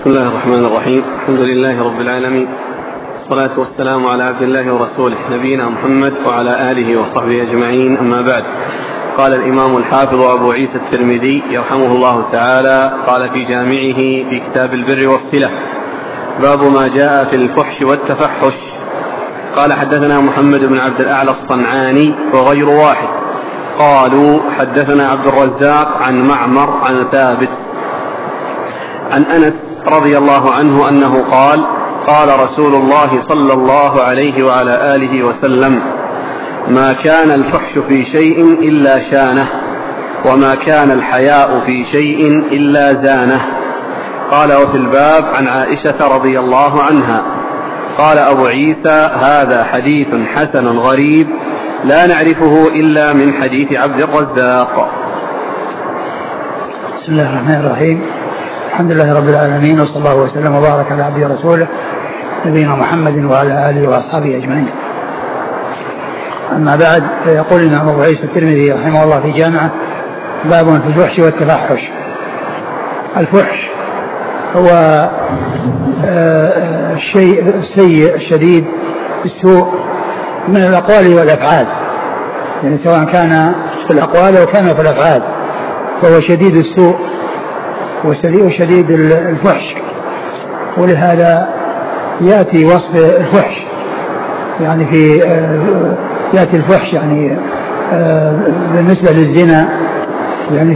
بسم الله الرحمن الرحيم. الحمد لله رب العالمين، والصلاة والسلام على عبد الله ورسوله نبينا محمد وعلى آله وصحبه أجمعين، أما بعد. قال الإمام الحافظ أبو عيسى الترمذي رحمه الله تعالى قال في جامعه في كتاب البر والصلة: باب ما جاء في الفحش والتفحش. قال: حدثنا محمد بن عبد الأعلى الصنعاني وغير واحد قالوا: حدثنا عبد الرزاق عن معمر عن ثابت عن أنس رضي الله عنه أنه قال: قال رسول الله صلى الله عليه وعلى آله وسلم: ما كان الفحش في شيء إلا شانه، وما كان الحياء في شيء إلا زانه. قال: وفي الباب عن عائشة رضي الله عنها. قال أبو عيسى: هذا حديث حسن غريب لا نعرفه إلا من حديث عبد الرزاق. بسم الله الرحمن الرحيم. الحمد لله رب العالمين، وصلى الله وسلم وبارك على عبده ورسوله نبينا محمد وعلى آله وأصحابه أجمعين. أما بعد، فيقول الإمام أبو عيسى الترمذي رحمه الله في جامعه: باب في الفحش والتفحش. الفحش هو الشيء السيء الشديد السوء من الأقوال والأفعال، يعني سواء كان في الأقوال أو كان في الأفعال، فهو شديد السوء وشديد الفحش. ولهذا يأتي وصف الفحش، يعني يأتي الفحش يعني بالنسبة للزنا يعني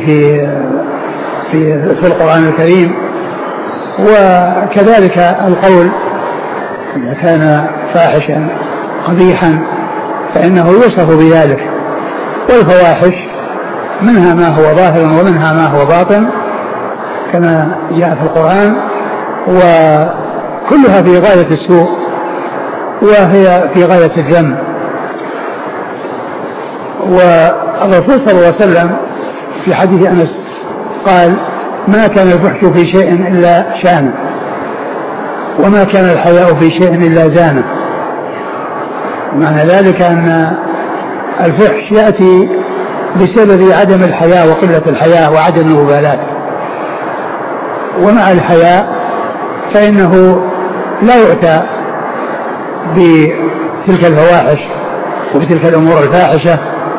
في القرآن الكريم. وكذلك القول إذا كان فاحشا قبيحا فإنه يوصف بذلك. والفواحش منها ما هو ظاهر ومنها ما هو باطن كما جاء في القرآن، وكلها في غاية السوء وهي في غاية الذم. والرسول صلى الله عليه وسلم في حديث أنس قال: ما كان الفحش في شيء إلا شانه، وما كان الحياء في شيء إلا زانه. معنى ذلك أن الفحش يأتي بسبب عدم الحياء وقلة الحياء وعدم المبالاة. ومع الحياء فإنه لا يؤتى بتلك الفواحش وبتلك الأمور الفاحشة،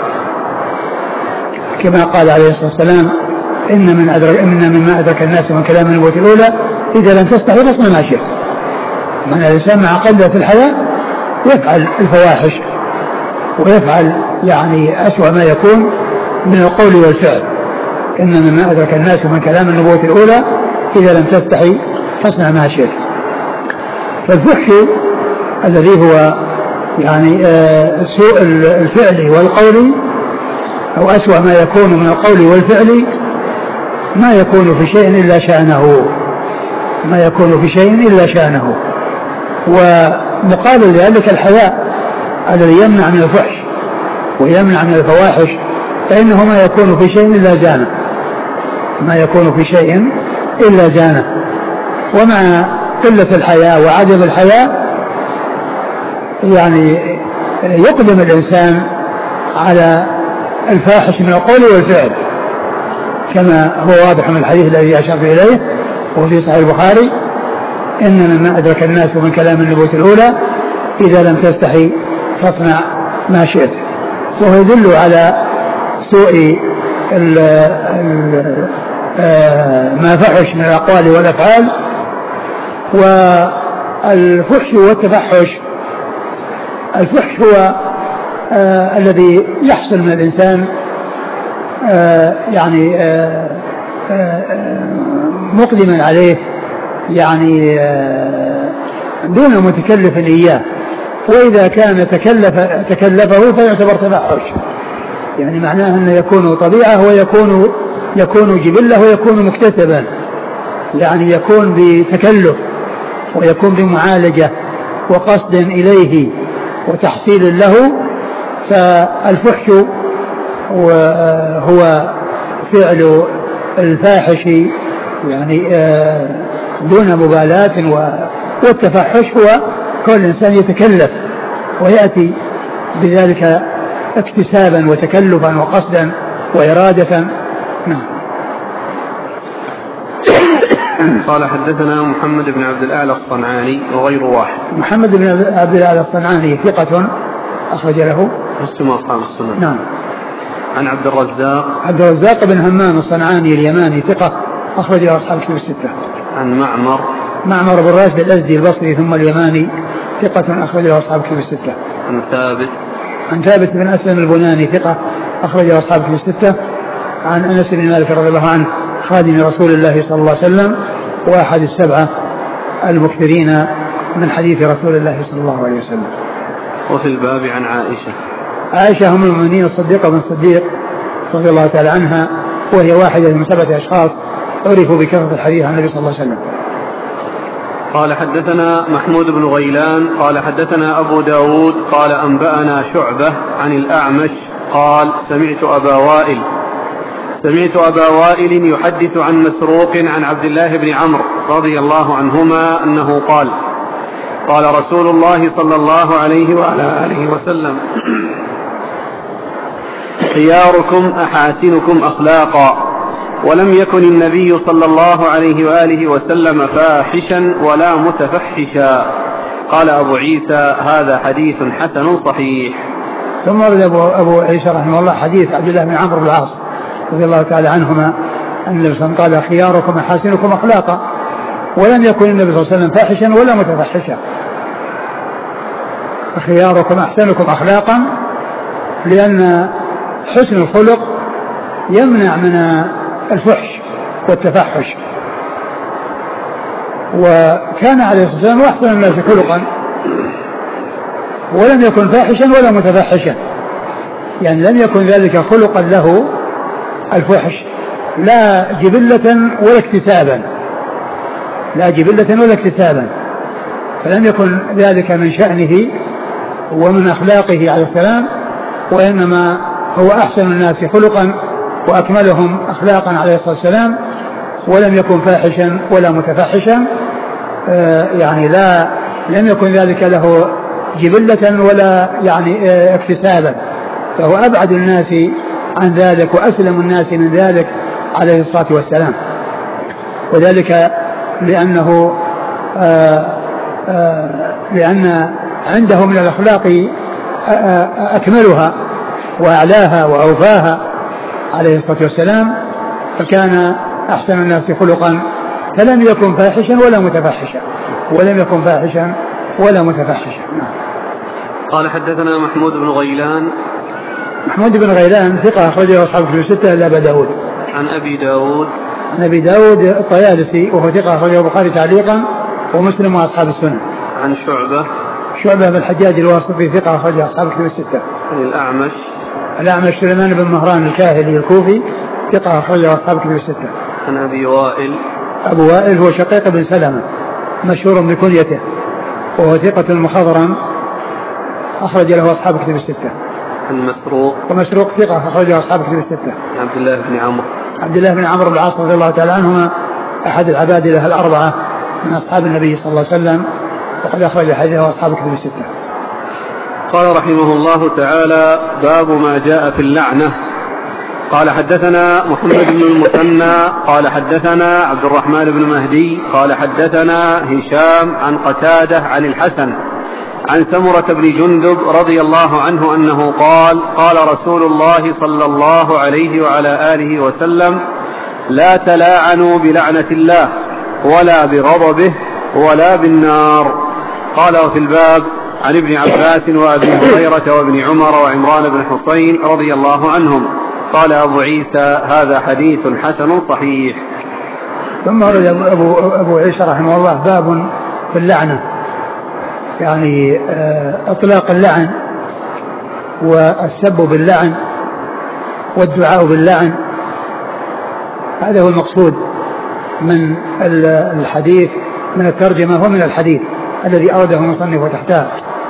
كما قال عليه الصلاة والسلام: إن مما أدرك الناس من كلام النبوة الأولى: إذا لم تستحي فاصنع ما شئت. من الإنسان مع قلة الحياء يفعل الفواحش ويفعل يعني أسوأ ما يكون من القول والفعل. إن مما أدرك الناس من كلام النبوة الأولى: إذا لم تستحي فاصنع ما شئت. فالفحش الذي هو يعني سوء الفعل والقول، أو أسوأ ما يكون من القول والفعل، ما يكون في شيء إلا شأنه، ما يكون في شيء إلا شأنه. ومقابل ذلك الحياء الذي يمنع من الفحش ويمنع من الفواحش، فإنه ما يكون في شيء إلا زانه، ما يكون في شيء إلا زانه. ومع قلة الحياء وعدم الحياء يعني يقدم الإنسان على الفاحش من القول والفعل، كما هو واضح من الحديث الذي أشرت إليه وفي صحيح البخاري: إن مما أدرك الناس من كلام النبوة الأولى: إذا لم تستحي فاصنع ما شئت. وهو يدل على سوء ما فحش من الأقوال والأفعال. والفحش والتفحش: الفحش هو الذي يحصل من الإنسان يعني مقدما عليه، يعني دون متكلف إياه. وإذا كان تكلفه فيعتبر تفحش، يعني معناه أنه يكون طبيعة ويكون جبلة ويكون مكتسبا، يعني يكون بتكلف ويكون بمعالجة وقصد إليه وتحصيل له. فالفحش هو فعل الفاحش يعني دون مبالاة. والتفحش هو كل إنسان يتكلف ويأتي بذلك اكتسابا وتكلفا وقصدا وإرادة. نعم. قال حدثنا محمد بن عبد الأعلى الصنعاني وغير واحد. محمد بن عبد الأعلى الصنعاني ثقة أخرج له مسلم وأصحاب السنن. نعم. عن عبد الرزاق بن همام الصنعاني اليماني ثقة أخرج له أصحاب الكتب الستة. عن معمر بن راشد الأزدي البصري ثم اليماني ثقة أخرج له أصحاب الكتب الستة. عن ثابت بن أسلم البناني ثقة أخرج له أصحاب الكتب الستة. عن أنس بن مالك رضي الله عنه خادم رسول الله صلى الله عليه وسلم وأحد السبعة المكثرين من حديث رسول الله صلى الله عليه وسلم. وفي الباب عن عائشة أم المؤمنين الصديقة بن الصديق رضي الله تعالى عنها، وهي واحدة من 7 أشخاص عرفوا بكثرة الحديث عن النبي صلى الله عليه وسلم. قال حدثنا محمود بن غيلان قال حدثنا أبو داود قال أنبأنا شعبة عن الأعمش قال سمعت أبا وائل يحدث عن مسروق عن عبد الله بن عمرو رضي الله عنهما أنه قال رسول الله صلى الله عليه وعلى آله وسلم خياركم أحاسنكم أخلاقا، ولم يكن النبي صلى الله عليه وآله وسلم فاحشا ولا متفحشا. قال أبو عيسى هذا حديث حسن صحيح. ثم ورد أبو عيسى رحمه الله حديث عبد الله بن عمرو بن العاص رضي الله تعالى عنهما أن النبي صلى الله عليه وسلم قال خياركم أحاسنكم أخلاقا، ولم يكن النبي صلى الله عليه وسلم فاحشا ولا متفحشا. خياركم أحسنكم أخلاقا، لأن حسن الخلق يمنع من الفحش والتفحش، وكان عليه الصلاة والسلام أحسن الناس خلقا ولم يكن فاحشا ولا متفحشا، يعني لم يكن ذلك خلقا له الفحش لا جبلة ولا اكتسابا، فلم يكن ذلك من شأنه ومن أخلاقه عليه السلام، وإنما هو أحسن الناس خلقا وأكملهم أخلاقا عليه الصلاة والسلام، ولم يكن فاحشا ولا متفحشا، يعني لم يكن ذلك له جبلة ولا يعني اكتسابا، فهو أبعد الناس عن ذلك وأسلم الناس من ذلك عليه الصلاة والسلام. وذلك لأن عنده من الأخلاق أكملها وأعلاها وأوفاها عليه الصلاة والسلام، فكان أحسن الناس خلقا، فلم يكن فاحشا ولا متفحشا. قال حدثنا محمود بن غيلان ثقة أخرجه أصحاب الكتب الستة إلا أبا داود. عن أبي داود الطيالسي وهو ثقة أخرجه البخاري تعليقا ومسلم وأصحاب السنن. عن شعبة بن الحجاج الواسطي ثقة أخرجه أصحاب الكتب الستة. عن الأعمش سليمان بن مهران الكاهلي الكوفي ثقة أخرجه أصحاب الكتب الستة. عن أبو وائل هو شقيق بن سلمة مشهور بكنيته، وهو ثقة مخضرم أخرج له أصحاب الكتب الستة. عن ومسروق ثقة أخرجه أصحاب الكتب الستة. عبد الله بن عمرو بن العاص رضي الله تعالى عنهما أحد العبادلة الأربعة من أصحاب النبي صلى الله عليه وسلم، وقد أخرج حديثه أصحاب الكتب الستة. قال رحمه الله تعالى باب ما جاء في اللعنة. قال حدثنا محمد بن المثنى قال حدثنا عبد الرحمن بن مهدي قال حدثنا هشام عن قتادة عن الحسن عن سمرة بن جندب رضي الله عنه أنه قال رسول الله صلى الله عليه وعلى آله وسلم لا تلاعنوا بلعنة الله ولا بغضبه ولا بالنار. قال وفي الباب عن ابن عباس وأبي هريرة وابن عمر وعمران بن حسين رضي الله عنهم. قال أبو عيسى هذا حديث حسن صحيح. ثم ورد أبو عيسى رحمه الله باب في اللعنة، يعني إطلاق اللعن والسب باللعن والدعاء باللعن، هذا هو المقصود من الحديث من الترجمة ومن الحديث الذي أورده المصنف تحتها.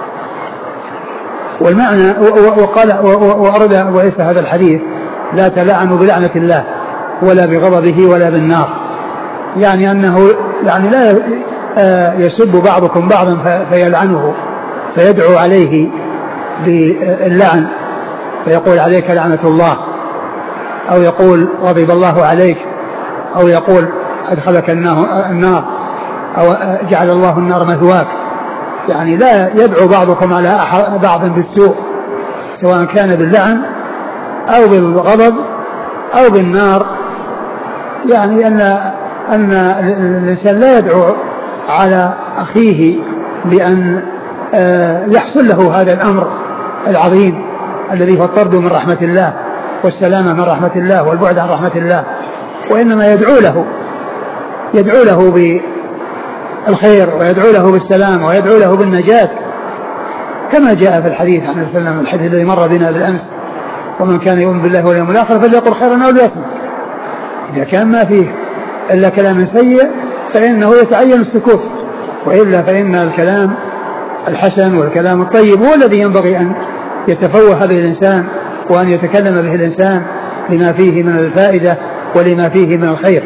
والمعنى وأرد أبو عيسى هذا الحديث لا تلعنوا بلعنة الله ولا بغضبه ولا بالنار، يعني أنه يعني لا يسب بعضكم بعضا فيلعنه فيدعو عليه باللعن فيقول عليك لعنة الله، أو يقول غضب الله عليك، أو يقول أدخلك النار أو جعل الله النار مثواك. يعني لا يدعو بعضكم على بعض بالسوء سواء كان باللعن أو بالغضب أو بالنار. يعني أن الإنسان لا يدعو على أخيه بأن يحصل له هذا الأمر العظيم الذي هو الطرد من رحمة الله والسلامة من رحمة الله والبعد عن رحمة الله، وإنما يدعو له بالخير ويدعو له بالسلام ويدعو له بالنجاة، كما جاء في الحديث عن السلام، الحديث الذي مر بنا بالأمس: ومن كان يؤمن بالله واليوم الآخر فليقل خيرا أو ليصمت. إذا كان ما فيه إلا كلام سيء فإنه يتعين السكوت، وإلا فإن الكلام الحسن والكلام الطيب هو الذي ينبغي أن يتفوه به الإنسان وأن يتكلم به الإنسان لما فيه من الفائدة ولما فيه من الخير.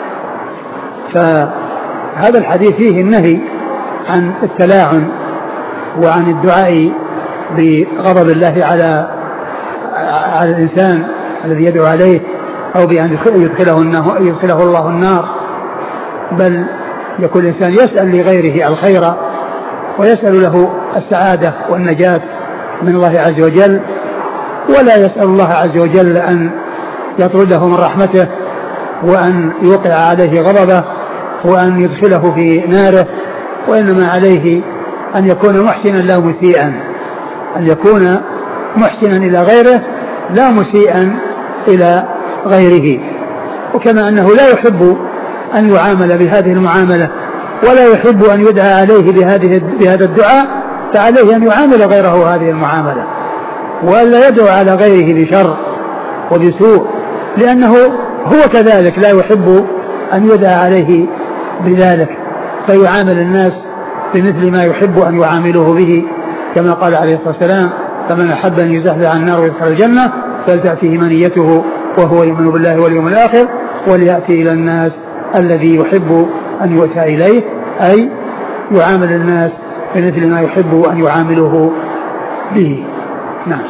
فهذا الحديث فيه النهي عن التلاعن وعن الدعاء بغضب الله على الإنسان الذي يدعو عليه أو بأن يدخله الله النار، بل يكون الإنسان يسأل لغيره الخير ويسأل له السعادة والنجاة من الله عز وجل، ولا يسأل الله عز وجل أن يطرده من رحمته وأن يوقع عليه غضبه وأن يدخله في ناره، وإنما عليه أن يكون محسنا لا مسيئا، أن يكون محسنا إلى غيره لا مسيئا إلى غيره. وكما أنه لا يحب أن يعامل بهذه المعاملة ولا يحب أن يدعى عليه بهذا الدعاء، فعليه أن يعامل غيره هذه المعاملة ولا يدعو على غيره بشر وبسوء، لأنه هو كذلك لا يحب أن يدعى عليه بذلك، فيعامل الناس بمثل ما يحب أن يعاملوه به، كما قال عليه الصلاة والسلام: فمن أحب أن يزحزح عن النار ويدخل الجنة فلتأتيه منيته وهو يؤمن بالله واليوم الآخر وليأتي إلى الناس الذي يحب أن يؤتى إليه، أي يعامل الناس بمثل ما يحب أن يعاملوه به. نعم.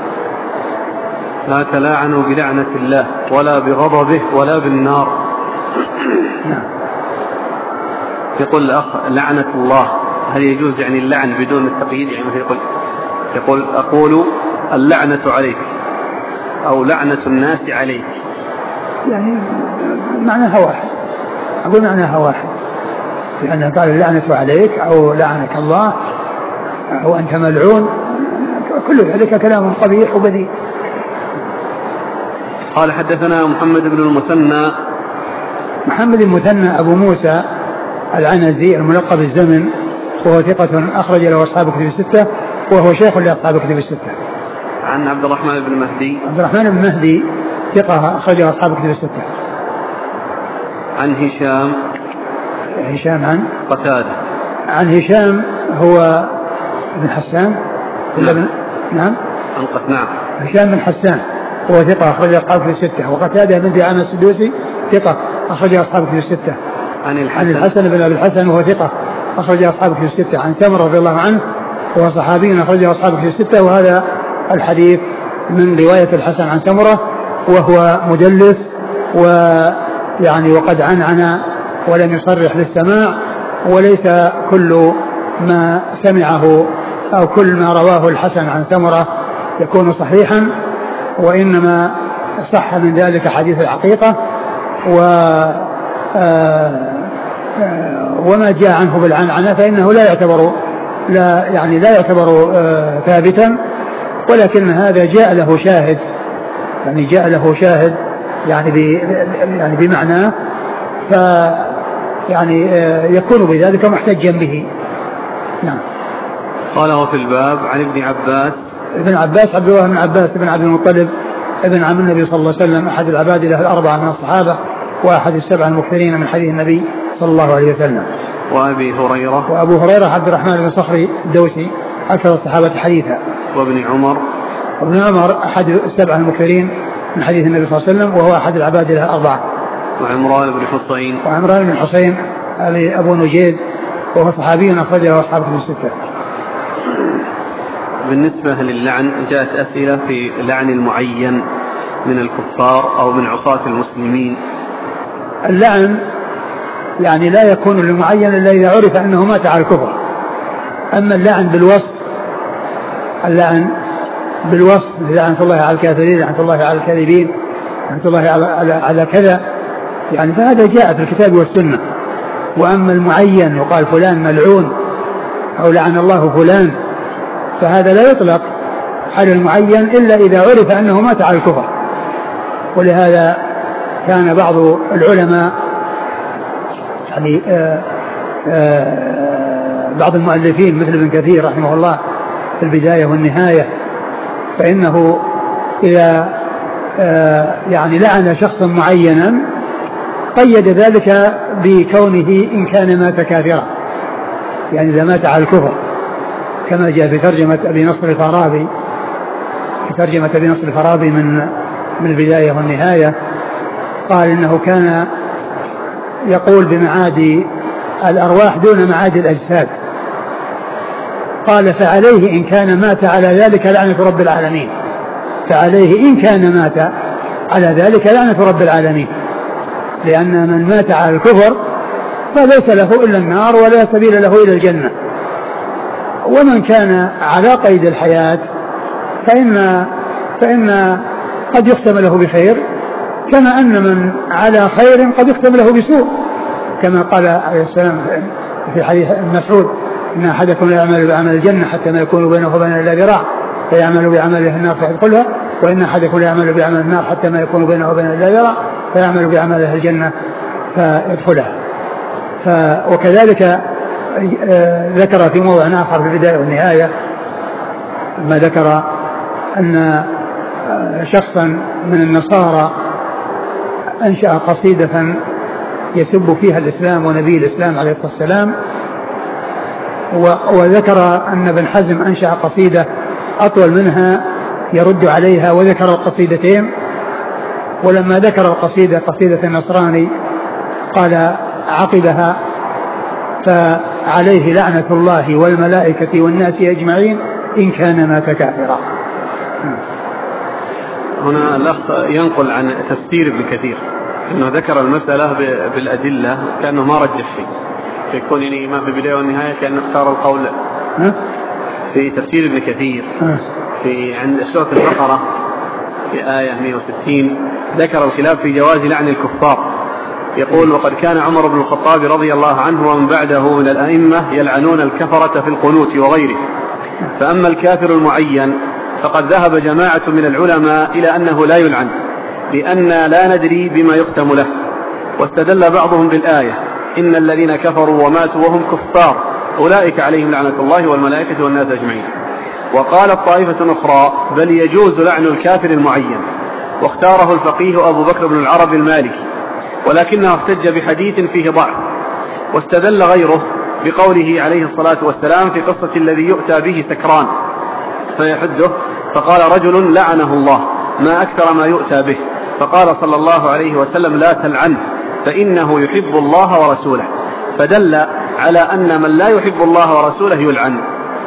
لا تلاعنوا بلعنة الله ولا بغضبه ولا بالنار. نعم. يقول الأخ: لعنة الله هل يجوز يعني اللعن بدون التقييد؟ يعني مثل يقول أقول اللعنة عليك أو لعنة الناس عليك، يعني معناها واحد، أقول معناها واحد، لأنه قال اللعنة عليك أو لعنك الله أو أنت ملعون، كل ذلك كلام قبيح وبذيء. قال: حدثنا محمد بن المثنى. محمد المثنى أبو موسى العنزي الملقب الزمن، وهو ثقة أخرج له أصحاب كتب الستة، وهو شيخ لأصحاب كتب الستة. عن عبد الرحمن بن مهدي. عبد الرحمن بن مهدي ثقة أخرج له أصحاب كتب الستة. عن هشام عن قتادة. عن هشام هو بن حسان. نعم. نعم. هشام بن حسان هو ثقة أخرج أصحاب كتب الستة، وقتادة بن دعامة السدوسي ثقة أخرج أصحاب كتب الستة. عن الحسن بن أبي الحسن وهو ثقة أخرج أصحاب كتب الستة. عن سمر رضي الله عنه وهو صحابي أخرج أصحاب كتب الستة، وهذا الحديث من رواية الحسن عن سمرة، وهو مدلس ويعني وقد عنعن ولم يصرح بالسماع، وليس كل ما سمعه أو كل ما رواه الحسن عن سمرة يكون صحيحا، وإنما صح من ذلك حديث الحقيقة وما جاء عنه بالعنعنة فإنه لا يعتبر ثابتا، ولكن هذا جاء له شاهد، يعني جاء له شاهد يعني بمعناه، يعني يكون بذلك محتجا به. نعم. قاله في الباب عن ابن عباس عبد الله بن عباس بن عبد المطلب ابن عم النبي صلى الله عليه وسلم، أحد العباد له الأربعة من الصحابة، وأحد السبع المكثرين من حديث النبي صلى الله عليه وسلم. وأبو هريرة عبد الرحمن بن صخر الدوسي أكثر الصحابة حديثا. وابن عمر أحد السبع المكثرين من حديث النبي صلى الله عليه وسلم، وهو أحد العباد له الأربعة. وعمران بن حسين أبو نجيد وهو صحابي أخرجه أصحاب كتب الستة. بالنسبة للعن جاءت أسئلة في لعن المعين من الكفار أو من عصاة المسلمين. اللعن يعني لا يكون للمعين إلا إذا عرف أنه مات على الكفر. أما اللعن بالوصف، اللعن بالوصف لعنة الله على الكافرين، لعنة الله على الكاذبين، لعنة الله على كذا، يعني فهذا جاء في الكتاب والسنة. وأما المعين يقال فلان ملعون أو لعن الله فلان، فهذا لا يطلق على المعين إلا إذا عرف أنه مات على الكفر. ولهذا كان بعض العلماء يعني بعض المؤلفين مثل ابن كثير رحمه الله في البداية والنهاية، فإنه إذا يعني لعن شخصا معينا قيد ذلك بكونه إن كان مات كافرا، يعني إذا مات على الكفر، كما جاء في ترجمة أبي نصر الفارابي، في ترجمة أبي نصر الفارابي من البداية والنهاية، قال إنه كان يقول بمعاد الأرواح دون معاد الأجساد. قال فعليه إن كان مات على ذلك لعنة رب العالمين، فعليه إن كان مات على ذلك لعنة رب العالمين، لأن من مات على الكفر فليس له إلا النار ولا سبيل له إلى الجنة. ومن كان على قيد الحياة فإن قد يختم له بخير، كما أن من على خير قد يختم له بسوء، كما قال عليه السلام في حديث مسعود إن أحدكم لا يعمل بعمل الجنة حتى ما يكون بينه وبين إلا ذراع فيعمل بعمله النار فيدخلها، وإن أحدكم لا يعمل بعمل النار حتى ما يكون بينه وبين إلا ذراع فيعمل بعمله الجنة فيدخلها. وكذلك ذكر في موضع آخر في البداية والنهاية ما ذكر أن شخصا من النصارى أنشأ قصيدة يسب فيها الإسلام ونبي الإسلام عليه الصلاة والسلام، وذكر أن ابن حزم أنشأ قصيدة أطول منها يرد عليها، وذكر القصيدتين. ولما ذكر القصيدة قصيدة النصراني قال عقبها فعليه لعنة الله والملائكة والناس أجمعين إن كان مات كافرا. هنا الأخ ينقل عن تفسير ابن كثير أنه ذكر المسألة بالأدلة كأنه ما رجح شيء، فيكون يعني ما في البداية والنهاية كأنه اختار القول في تفسير ابن كثير في عند سورة البقرة في آية 160 ذكر الخلاف في جواز لعن الكفار. يقول وقد كان عمر بن الخطاب رضي الله عنه ومن بعده من الأئمة يلعنون الكفرة في القنوت وغيره، فأما الكافر المعين فقد ذهب جماعة من العلماء إلى أنه لا يلعن لأن لا ندري بما يختم له، واستدل بعضهم بالآية إن الذين كفروا وماتوا وهم كفار أولئك عليهم لعنة الله والملائكة والناس أجمعين. وقالت طائفة أخرى بل يجوز لعن الكافر المعين، واختاره الفقيه أبو بكر بن العربي المالكي، ولكنه احتج بحديث فيه ضعف، واستدل غيره بقوله عليه الصلاة والسلام في قصة الذي يؤتى به سكران فيحده فقال رجل لعنه الله ما أكثر ما يؤتى به، فقال صلى الله عليه وسلم لا تلعنه فإنه يحب الله ورسوله، فدل على أن من لا يحب الله ورسوله يلعن.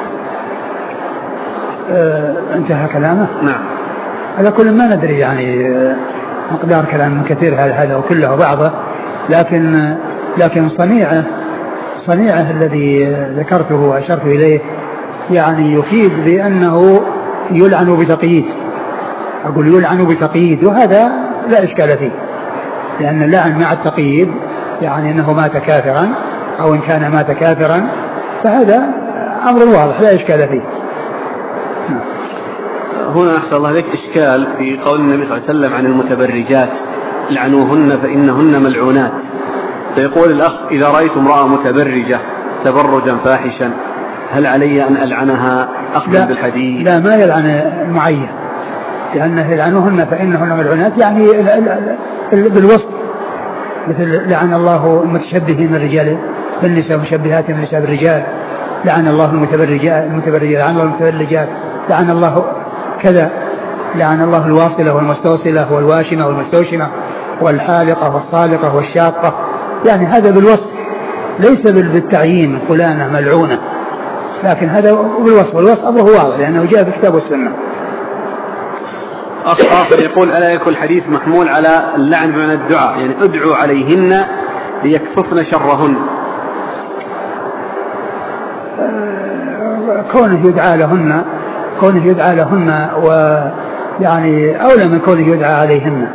انتهى كلامه. نعم. على كل ما ندري يعني مقدار كلام كثير هذا وكله بعضه، لكن صنيعه الذي ذكرته وأشرت إليه يعني يفيد بأنه يلعن بتقييد، أقول يلعن بتقييد، وهذا لا إشكال فيه، لأن اللعن مع التقييد يعني أنه مات كافرا أو إن كان مات كافرا فهذا أمر واضح لا إشكال فيه. هنا أحسن الله لك إشكال في قول النبي صلى الله عليه وسلم عن المتبرجات لعنوهن فإنهن ملعونات، فيقول الأخ إذا رأيت امرأة متبرجة تبرجا فاحشا هل علي أن ألعنها أخذا بالحديث؟ لا، ما يلعن المعين، لأنه يلعنوهن فإنهن ملعونات يعني بالوصف، مثل لعن الله المتشبهين من الرجال بالنساء ومشبهات من النساء بالرجال، لعن الله المتبرجات، لعن الله المتبرجات، لعن الله كذا، لعن الله الواصلة والمستوصلة والواشمة والمستوشمة والحالقة والصالقة والشاقة، يعني هذا بالوصف ليس بالتعيين فلانة ملعونة، لكن هذا بالوصف، والوصف أمره واضح لأنه جاء في الكتاب والسنة. أخ آخر يقول ألا يكون الحديث محمول على اللعن بمعنى الدعاء، يعني ادعوا عليهن ليكففن شرهن؟ كونه يدعى لهن ويعني أولى من كونه يدعى عليهن.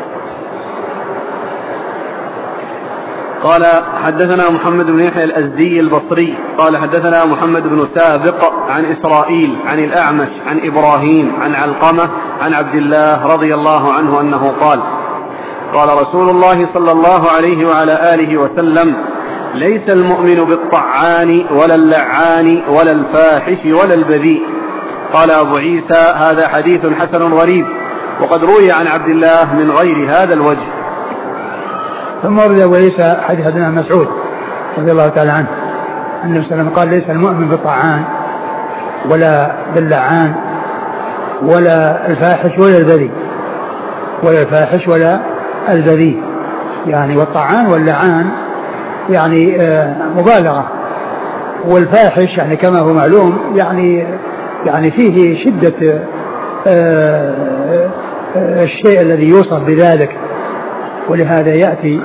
قال حدثنا محمد بن يحيى الأزدي البصري قال حدثنا محمد بن سابق عن إسرائيل عن الأعمش عن إبراهيم عن علقمة عن عبد الله رضي الله عنه أنه قال قال رسول الله صلى الله عليه وعلى آله وسلم ليس المؤمن بالطعان ولا اللعان ولا الفاحش ولا البذيء. قال أبو عيسى هذا حديث حسن غريب وقد روي عن عبد الله من غير هذا الوجه. ثم ورد أبو عيسى حديث ابن مسعود رضي الله تعالى عنه أن النبي صلى الله عليه وسلم قال ليس المؤمن بالطعان ولا باللعان ولا الفاحش ولا البذيء يعني والطعان واللعان يعني مبالغة، والفاحش يعني كما هو معلوم يعني فيه شدة الشيء الذي يوصف بذلك، ولهذا يأتي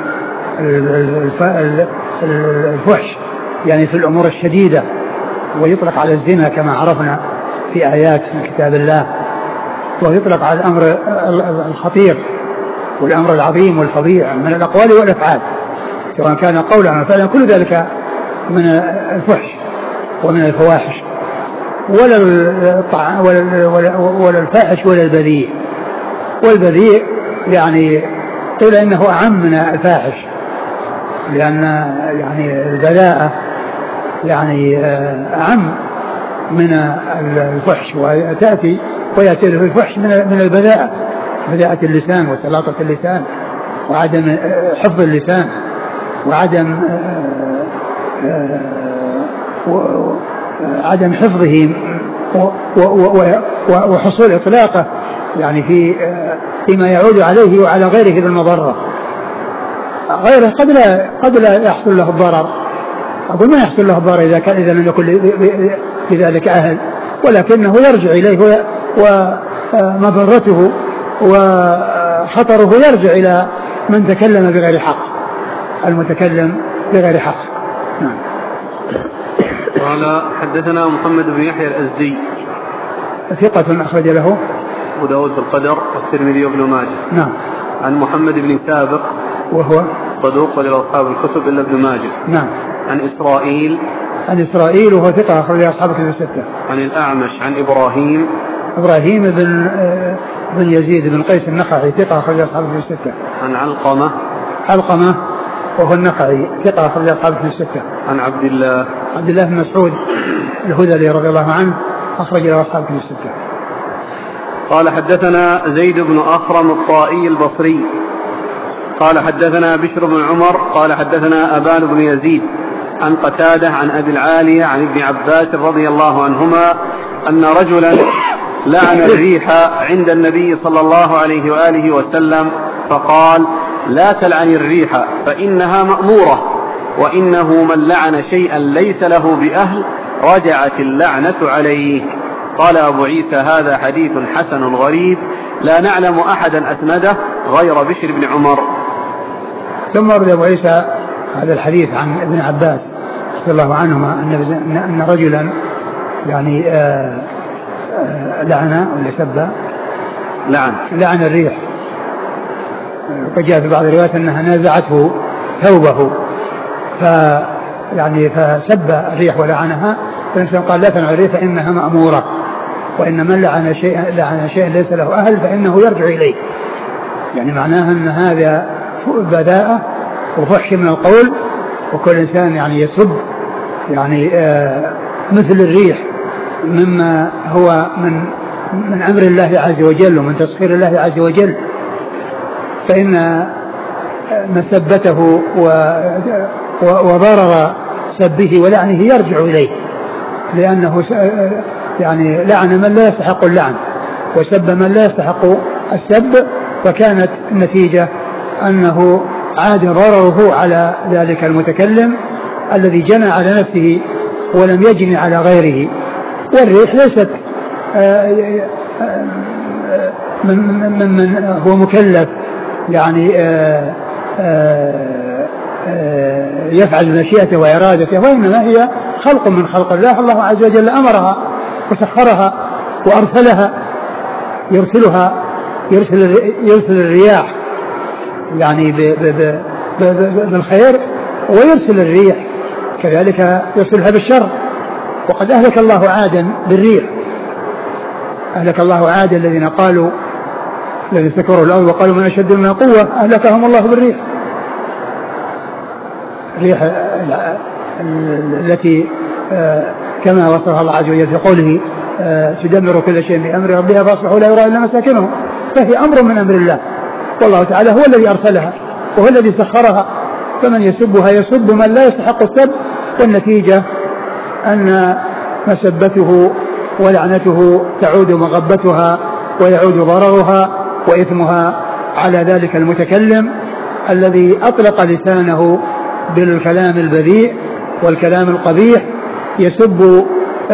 الفحش يعني في الأمور الشديدة، ويطلق على الزنا كما عرفنا في آيات من كتاب الله، ويطلق على الأمر الخطير والأمر العظيم والفظيع من الأقوال والأفعال سواء كان قولا أو فعلا، كل ذلك من الفحش ومن الفواحش، ولا الفاحش ولا البذيء. والبذيء يعني قيل إنه أعم من الفاحش، لأن يعني البذاءة يعني أعم من الفحش، ويأتي في الفحش من البذاءة، بذاءة اللسان وسلاطة اللسان وعدم حفظ اللسان وعدم عدم حفظه وحصول إطلاقه يعني فيما يعود عليه وعلى غيره بالمضرة. غيره قد لا يحصل له الضرر، أقول ما يحصل له الضرر إذا لم يكن لذلك أهل، ولكنه يرجع إليه ومضرته وخطره يرجع إلى من تكلم بغير حق، المتكلم بغير حق. نعم. قال حدثنا محمد بن يحيى الأزدي ثقة أخرج له أبو داود في القدر والترمذي وابن ماجه. نعم. عن محمد بن سابق وهو صدوق ولأصحاب الكتب إلا ابن ماجه. نعم. عن إسرائيل وهو ثقة أخرج أصحاب الكتب الستة. عن الأعمش عن إبراهيم بن يزيد بن قيس النخعي ثقة أخرج أصحاب الكتب الستة. عن علقمة وهو النخعي ثقة أخرج أصحاب الكتب الستة. عن عبد الله بن مسعود الهذلي رضي الله عنه أخرج له أصحاب الكتب الستة. قال حدثنا زيد بن أخرم الطائي البصري قال حدثنا بشر بن عمر قال حدثنا أبان بن يزيد عن قتادة عن أبي العالية عن ابن عباس رضي الله عنهما أن رجلا لعن الريح عند النبي صلى الله عليه وآله وسلم فقال لا تلعن الريح فإنها مأمورة، وإنه من لعن شيئا ليس له بأهل رجعت اللعنة عليه. قال أبو عيسى هذا حديث حسن غريب لا نعلم أحدا أسنده غير بشر بن عمر. ثم ورد أبو عيسى هذا الحديث عن ابن عباس رضي الله عنهما أن رجلا يعني لعن ولا سب لعن الريح، وقد جاء في بعض الروايات أنها نازعته ثوبه فسب الريح ولعنها، فالإنسان قال لا تلعن الريح فإنها مأمورة، وإن من لعن شيئا ليس له أهل فإنه يرجع إليه، يعني معناها أن هذا بداءة وفحش من القول، وكل إنسان يعني يسب يعني مثل الريح مما هو من أمر الله عز وجل ومن تسخير الله عز وجل، فإن مسبته وضرر سبه ولعنه يرجع إليه، لأنه يعني لعن من لا يستحق اللعن وسب من لا يستحق السب، فكانت النتيجة أنه عاد ضرره على ذلك المتكلم الذي جنى على نفسه ولم يجني على غيره. والريح ليست من هو مكلف يعني يفعل مشيئته وإرادته، وإنما هي خلق من خلق الله. الله عز وجل أمرها وسخرها وأرسلها، يرسل الرياح يعني بالخير، ويرسل الريح كذلك يرسلها بالشر. وقد أهلك الله عادا بالريح، أهلك الله عادا الذين قالوا الذين سكروا الأرض وقالوا من أشد من قوة، أهلكهم الله بالريح، الريح التي كما وصفها الله عز وجل في قوله تدمر كل شيء بأمر ربها فأصبحوا لا يرى إلا مساكنهم، فهي أمر من أمر الله، والله تعالى هو الذي أرسلها وهو الذي سخرها. فمن يسبها يسب من لا يستحق السب، والنتيجة أن مسبته ولعنته تعود مغبتها ويعود ضررها وإثمها على ذلك المتكلم الذي أطلق لسانه بالكلام البذيء والكلام القبيح، يسب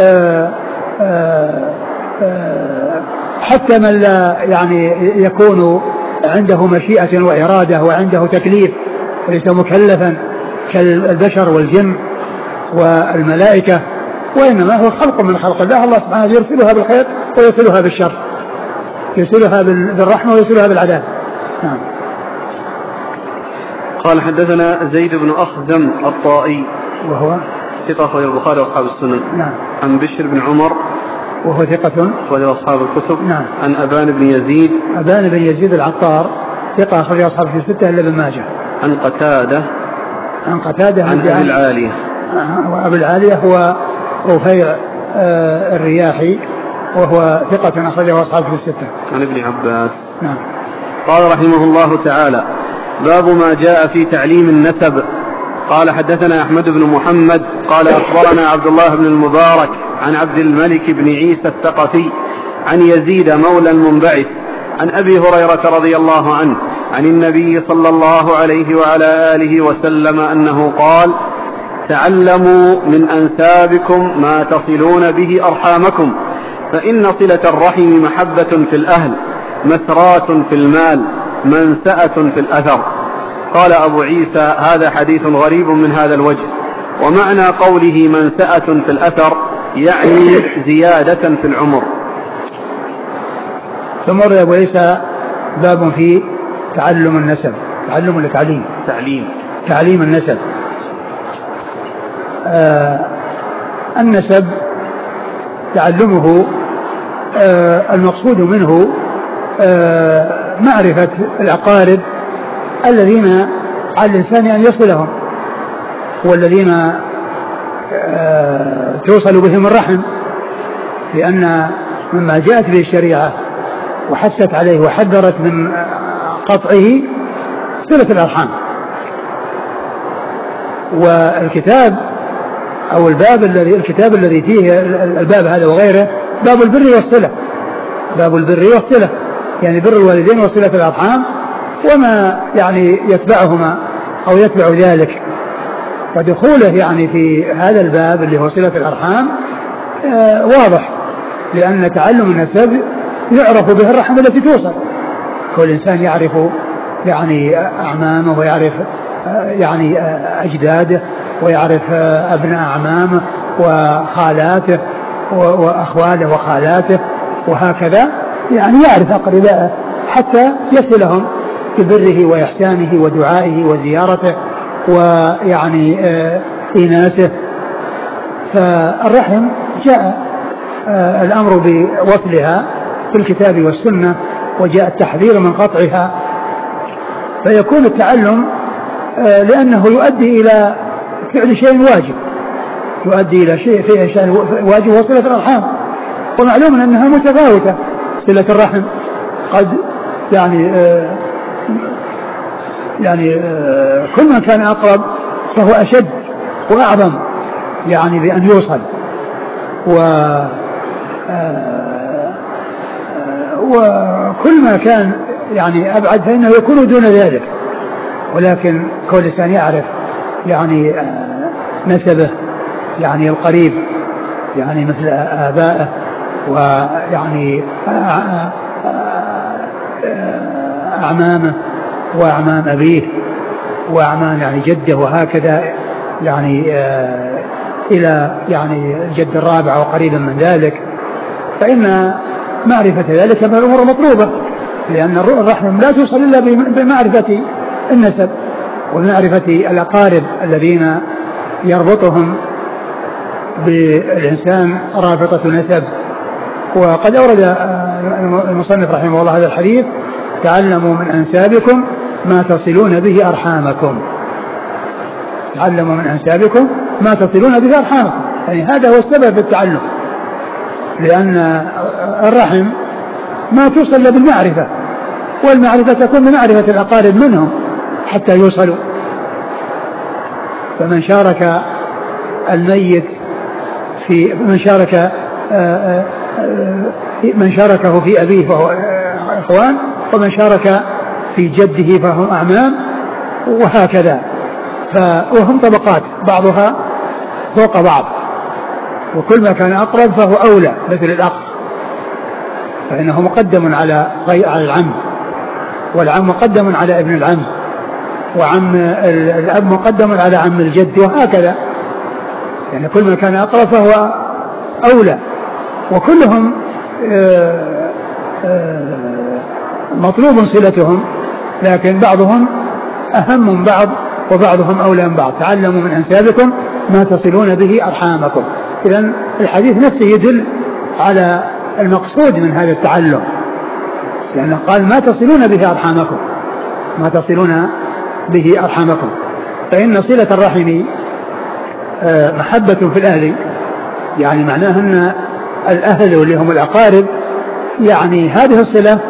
حتى من لا يعني يكون عنده مشيئة وإرادة وعنده تكليف وليس مكلفا كالبشر والجن والملائكة، وإنما هو خلق من خلق الله. الله سبحانه يرسلها بالخير ويرسلها بالشر، يرسلها بالرحمة ويرسلها بالعذاب. نعم. قال حدثنا زيد بن أخزم الطائي وهو ثقة أخرج البخاري وأصحاب السنن. نعم. عن بشر بن عمر وهو ثقة أخرج أصحاب الكتب. نعم. عن أبان بن يزيد العطار ثقة أخرج أصحاب في الستة إلا ابن ماجه. عن قتادة عن أبي العالية. وأبي العالية هو رفيع الرياحي وهو ثقة أخرجه أصحاب في الستة. عن ابن عباس. نعم. قال رحمه الله تعالى: باب ما جاء في تعليم النسب. قال حدثنا أحمد بن محمد قال أخبرنا عبد الله بن المبارك عن عبد الملك بن عيسى الثقفي عن يزيد مولى المنبعث عن أبي هريرة رضي الله عنه عن النبي صلى الله عليه وعلى آله وسلم أنه قال: تعلموا من أنسابكم ما تصلون به أرحامكم، فإن صلة الرحم محبة في الأهل، مسرات في المال، منسأة في الأثر. قال أبو عيسى: هذا حديث غريب من هذا الوجه، ومعنى قوله منسأة في الأثر يعني زيادة في العمر. ثم ورد أبو عيسى باب في تعلم النسب. تعلم ولا تعليم؟ تعليم النسب. النسب تعلمه المقصود منه معرفة الأقارب الذين على الإنسان أن يصلهم، والذين توصل بهم الرحم، لأن مما جاءت به الشريعة وحثت عليه وحذرت من قطعه صلة الأرحام. والكتاب أو الكتاب الذي فيه الباب هذا وغيره باب البر والصلة، باب البر والصلة يعني بر الوالدين وصلة الأرحام وما يعني يتبعهما أو يتبع ذلك. ودخوله يعني في هذا الباب اللي هو صلة الأرحام واضح، لأن تعلم النسب يعرف به الرحم التي توصل. كل إنسان يعرف يعني أعمامه ويعرف يعني أجداده ويعرف أبناء أعمامه وخالاته وأخواله وخالاته وهكذا، يعني يعرف أقربائه حتى يصلهم ببره وإحسانه ودعائه وزيارته ويعني إناسه. فالرحم جاء الأمر بوصلها في الكتاب والسنة، وجاء التحذير من قطعها، فيكون التعلم لأنه يؤدي إلى فعل شيء واجب، يؤدي إلى شيء واجب وصلة الأرحام. ومعلوم أنها متفاوتة صلة الرحم، قد يعني كل من كان أقرب فهو أشد وأعظم يعني بأن يوصل، وكل ما كان يعني أبعد فإنه يكون دون ذلك. ولكن كل إنسان يعرف يعني نسبه يعني القريب، يعني مثل آبائه ويعني أعمامه وأعمام أبيه وأعمام يعني جده وهكذا يعني إلى يعني الجد الرابع وقريبا من ذلك، فإن معرفة ذلك من الأمور مطلوبة، لأن الرحم لا توصل إلا بمعرفة النسب ومعرفة الأقارب الذين يربطهم بالإنسان رابطة نسب. وقد أورد المصنف رحمه الله هذا الحديث: تعلموا من أنسابكم ما تصلون به أرحامكم. تعلموا من أنسابكم ما تصلون به أرحامكم، يعني هذا هو السبب في التعلم، لأن الرحم ما توصل بالمعرفة، والمعرفة تكون بمعرفة الأقارب منهم حتى يوصلوا. فمن شارك الميت في من شاركه في أبيه فهو إخوان، ومن شارك في جده فهم أعمام، وهكذا. وهم طبقات بعضها فوق بعض، وكل ما كان أقرب فهو أولى، مثل الأخ فإنه مقدم على العم، والعم مقدم على ابن العم، وعم الأب مقدم على عم الجد، وهكذا. يعني كل ما كان أقرب فهو أولى، وكلهم مطلوب صلتهم، لكن بعضهم أهم من بعض وبعضهم أولى من بعض. تعلموا من أنسابكم ما تصلون به أرحامكم. إذن الحديث نفسه يدل على المقصود من هذا التعلم، لأنه قال ما تصلون به أرحامكم، ما تصلون به أرحامكم. فإن صلة الرحم محبة في الأهل، يعني معناها أن الأهل اللي هم الأقارب، يعني هذه الصلة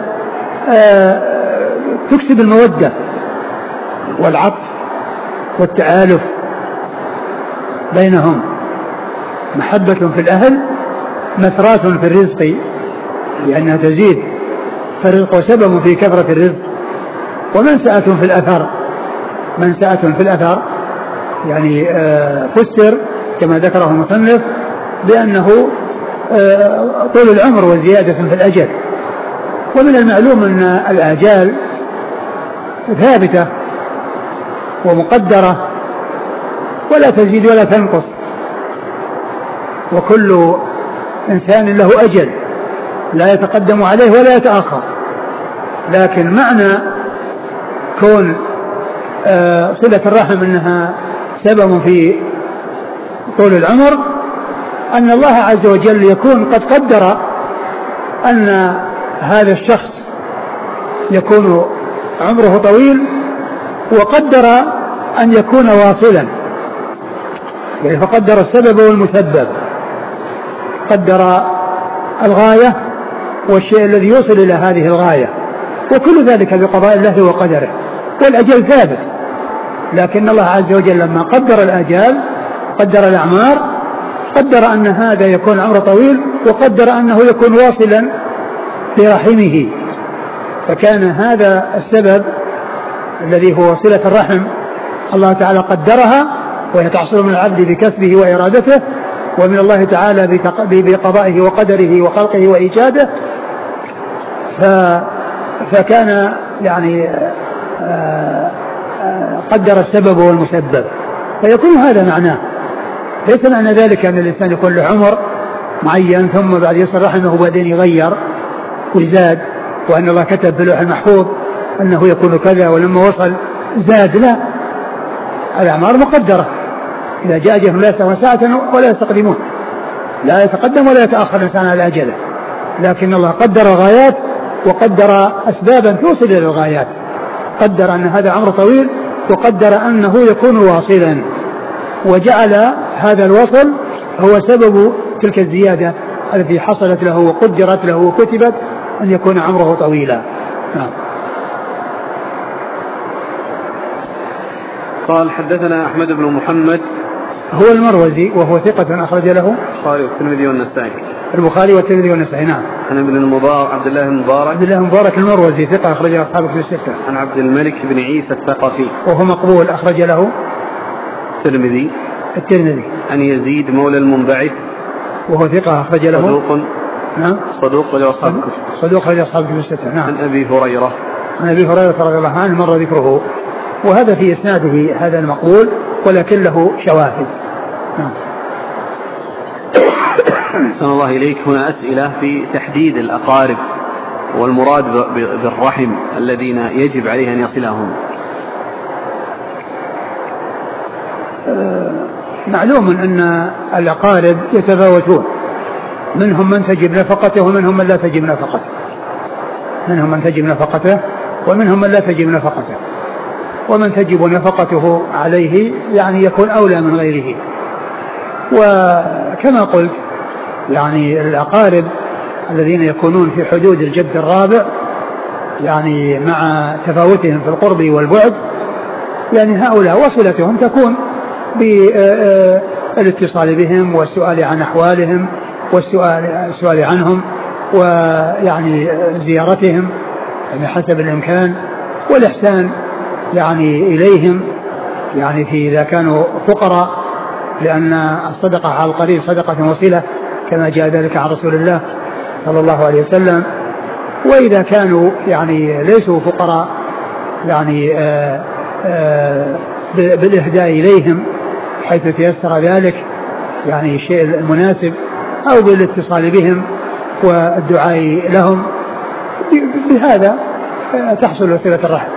تكسب المودة والعطف والتآلف بينهم. محبة في الأهل مثرات في الرزق، لأنها تزيد، فالرزق سبب في كثرة الرزق. ومنسأة في الأثر، منسأة في الأثر يعني فسر كما ذكره المصنف بأنه طول العمر وزيادة في الأجل. ومن المعلوم أن الآجال ثابتة ومقدرة ولا تزيد ولا تنقص، وكل إنسان له أجل لا يتقدم عليه ولا يتأخر. لكن معنى كون صلة الرحم أنها سبب في طول العمر، أن الله عز وجل يكون قد قدر أن هذا الشخص يكون عمره طويل، وقدر أن يكون واصلا، يعني فقدر السبب والمسبب، قدر الغاية والشيء الذي يوصل إلى هذه الغاية، وكل ذلك بقضاء الله وقدره. والأجل ثابت، لكن الله عز وجل لما قدر الآجال قدر الأعمار، قدر أن هذا يكون عمره طويل، وقدر أنه يكون واصلا لرحمه. فكان هذا السبب الذي هو صلة الرحم الله تعالى قدرها، وهي تحصل من العبد بكسبه وإرادته، ومن الله تعالى بقضائه وقدره وخلقه وإيجاده. فكان يعني قدر السبب والمسبب، فيكون هذا معناه. ليس معنى ذلك أن الإنسان يكون له عمر معين ثم بعد يصل رحمه وبعدين يغير ويزاد، وأن الله كتب في اللوح المحفوظ أنه يكون كذا ولما وصل زاد. لا، الأعمار مقدرة، إذا جاء أجلهم لا يستأخرون ساعة ولا يستقدمون، لا يتقدم ولا يتأخر الإنسان على أجله. لكن الله قدر الغايات وقدر أسبابا توصل إلى الغايات، قدر أن هذا عمر طويل، وقدر أنه يكون واصلا، وجعل هذا الوصل هو سبب تلك الزيادة التي حصلت له وقدرت له وكتبت أن يكون عمره طويلا. نعم. قال حدثنا أحمد بن محمد هو المروزي وهو ثقة أخرج له البخاري والترمذي والنسائي. البخاري والترمذي والنسائي. نعم. عن ابن المبارك عبد الله المبارك المروزي ثقة أخرج له أصحابه في الستة. عن عبد الملك بن عيسى الثقفي وهو مقبول أخرج له الترمذي. عن يزيد مولى المنبعث وهو ثقة أخرج له صدوق صدوق لأصحابه في الستة. نعم. عن أبي هريرة رضي الله عنه مر ذكره. وهذا في إسناده هذا المقبول ولكن له شواهد. أحسن الله إليك. هنا أسئلة في تحديد الأقارب والمراد بالرحم الذين يجب عليه أن يصلهم. معلوم أن الأقارب يتفاوتون، منهم من تجب نفقته ومنهم من لا تجب نفقته، منهم من تجب نفقته ومنهم من لا تجب نفقته، ومن تجب نفقته عليه يعني يكون أولى من غيره. وكما قلت يعني الأقارب الذين يكونون في حدود الجد الرابع يعني مع تفاوتهم في القرب والبعد يعني هؤلاء وصلتهم تكون بالاتصال بهم والسؤال عن أحوالهم والسؤال عنهم ويعني زيارتهم يعني حسب الإمكان، والإحسان يعني إليهم يعني في إذا كانوا فقراء، لأن الصدقة على القريب صدقة وصلة كما جاء ذلك عن رسول الله صلى الله عليه وسلم. وإذا كانوا يعني ليسوا فقراء يعني بالإهداء إليهم حيث تيسر ذلك يعني الشيء المناسب، أو بالاتصال بهم والدعاء لهم، بهذا تحصل صلة الرحم.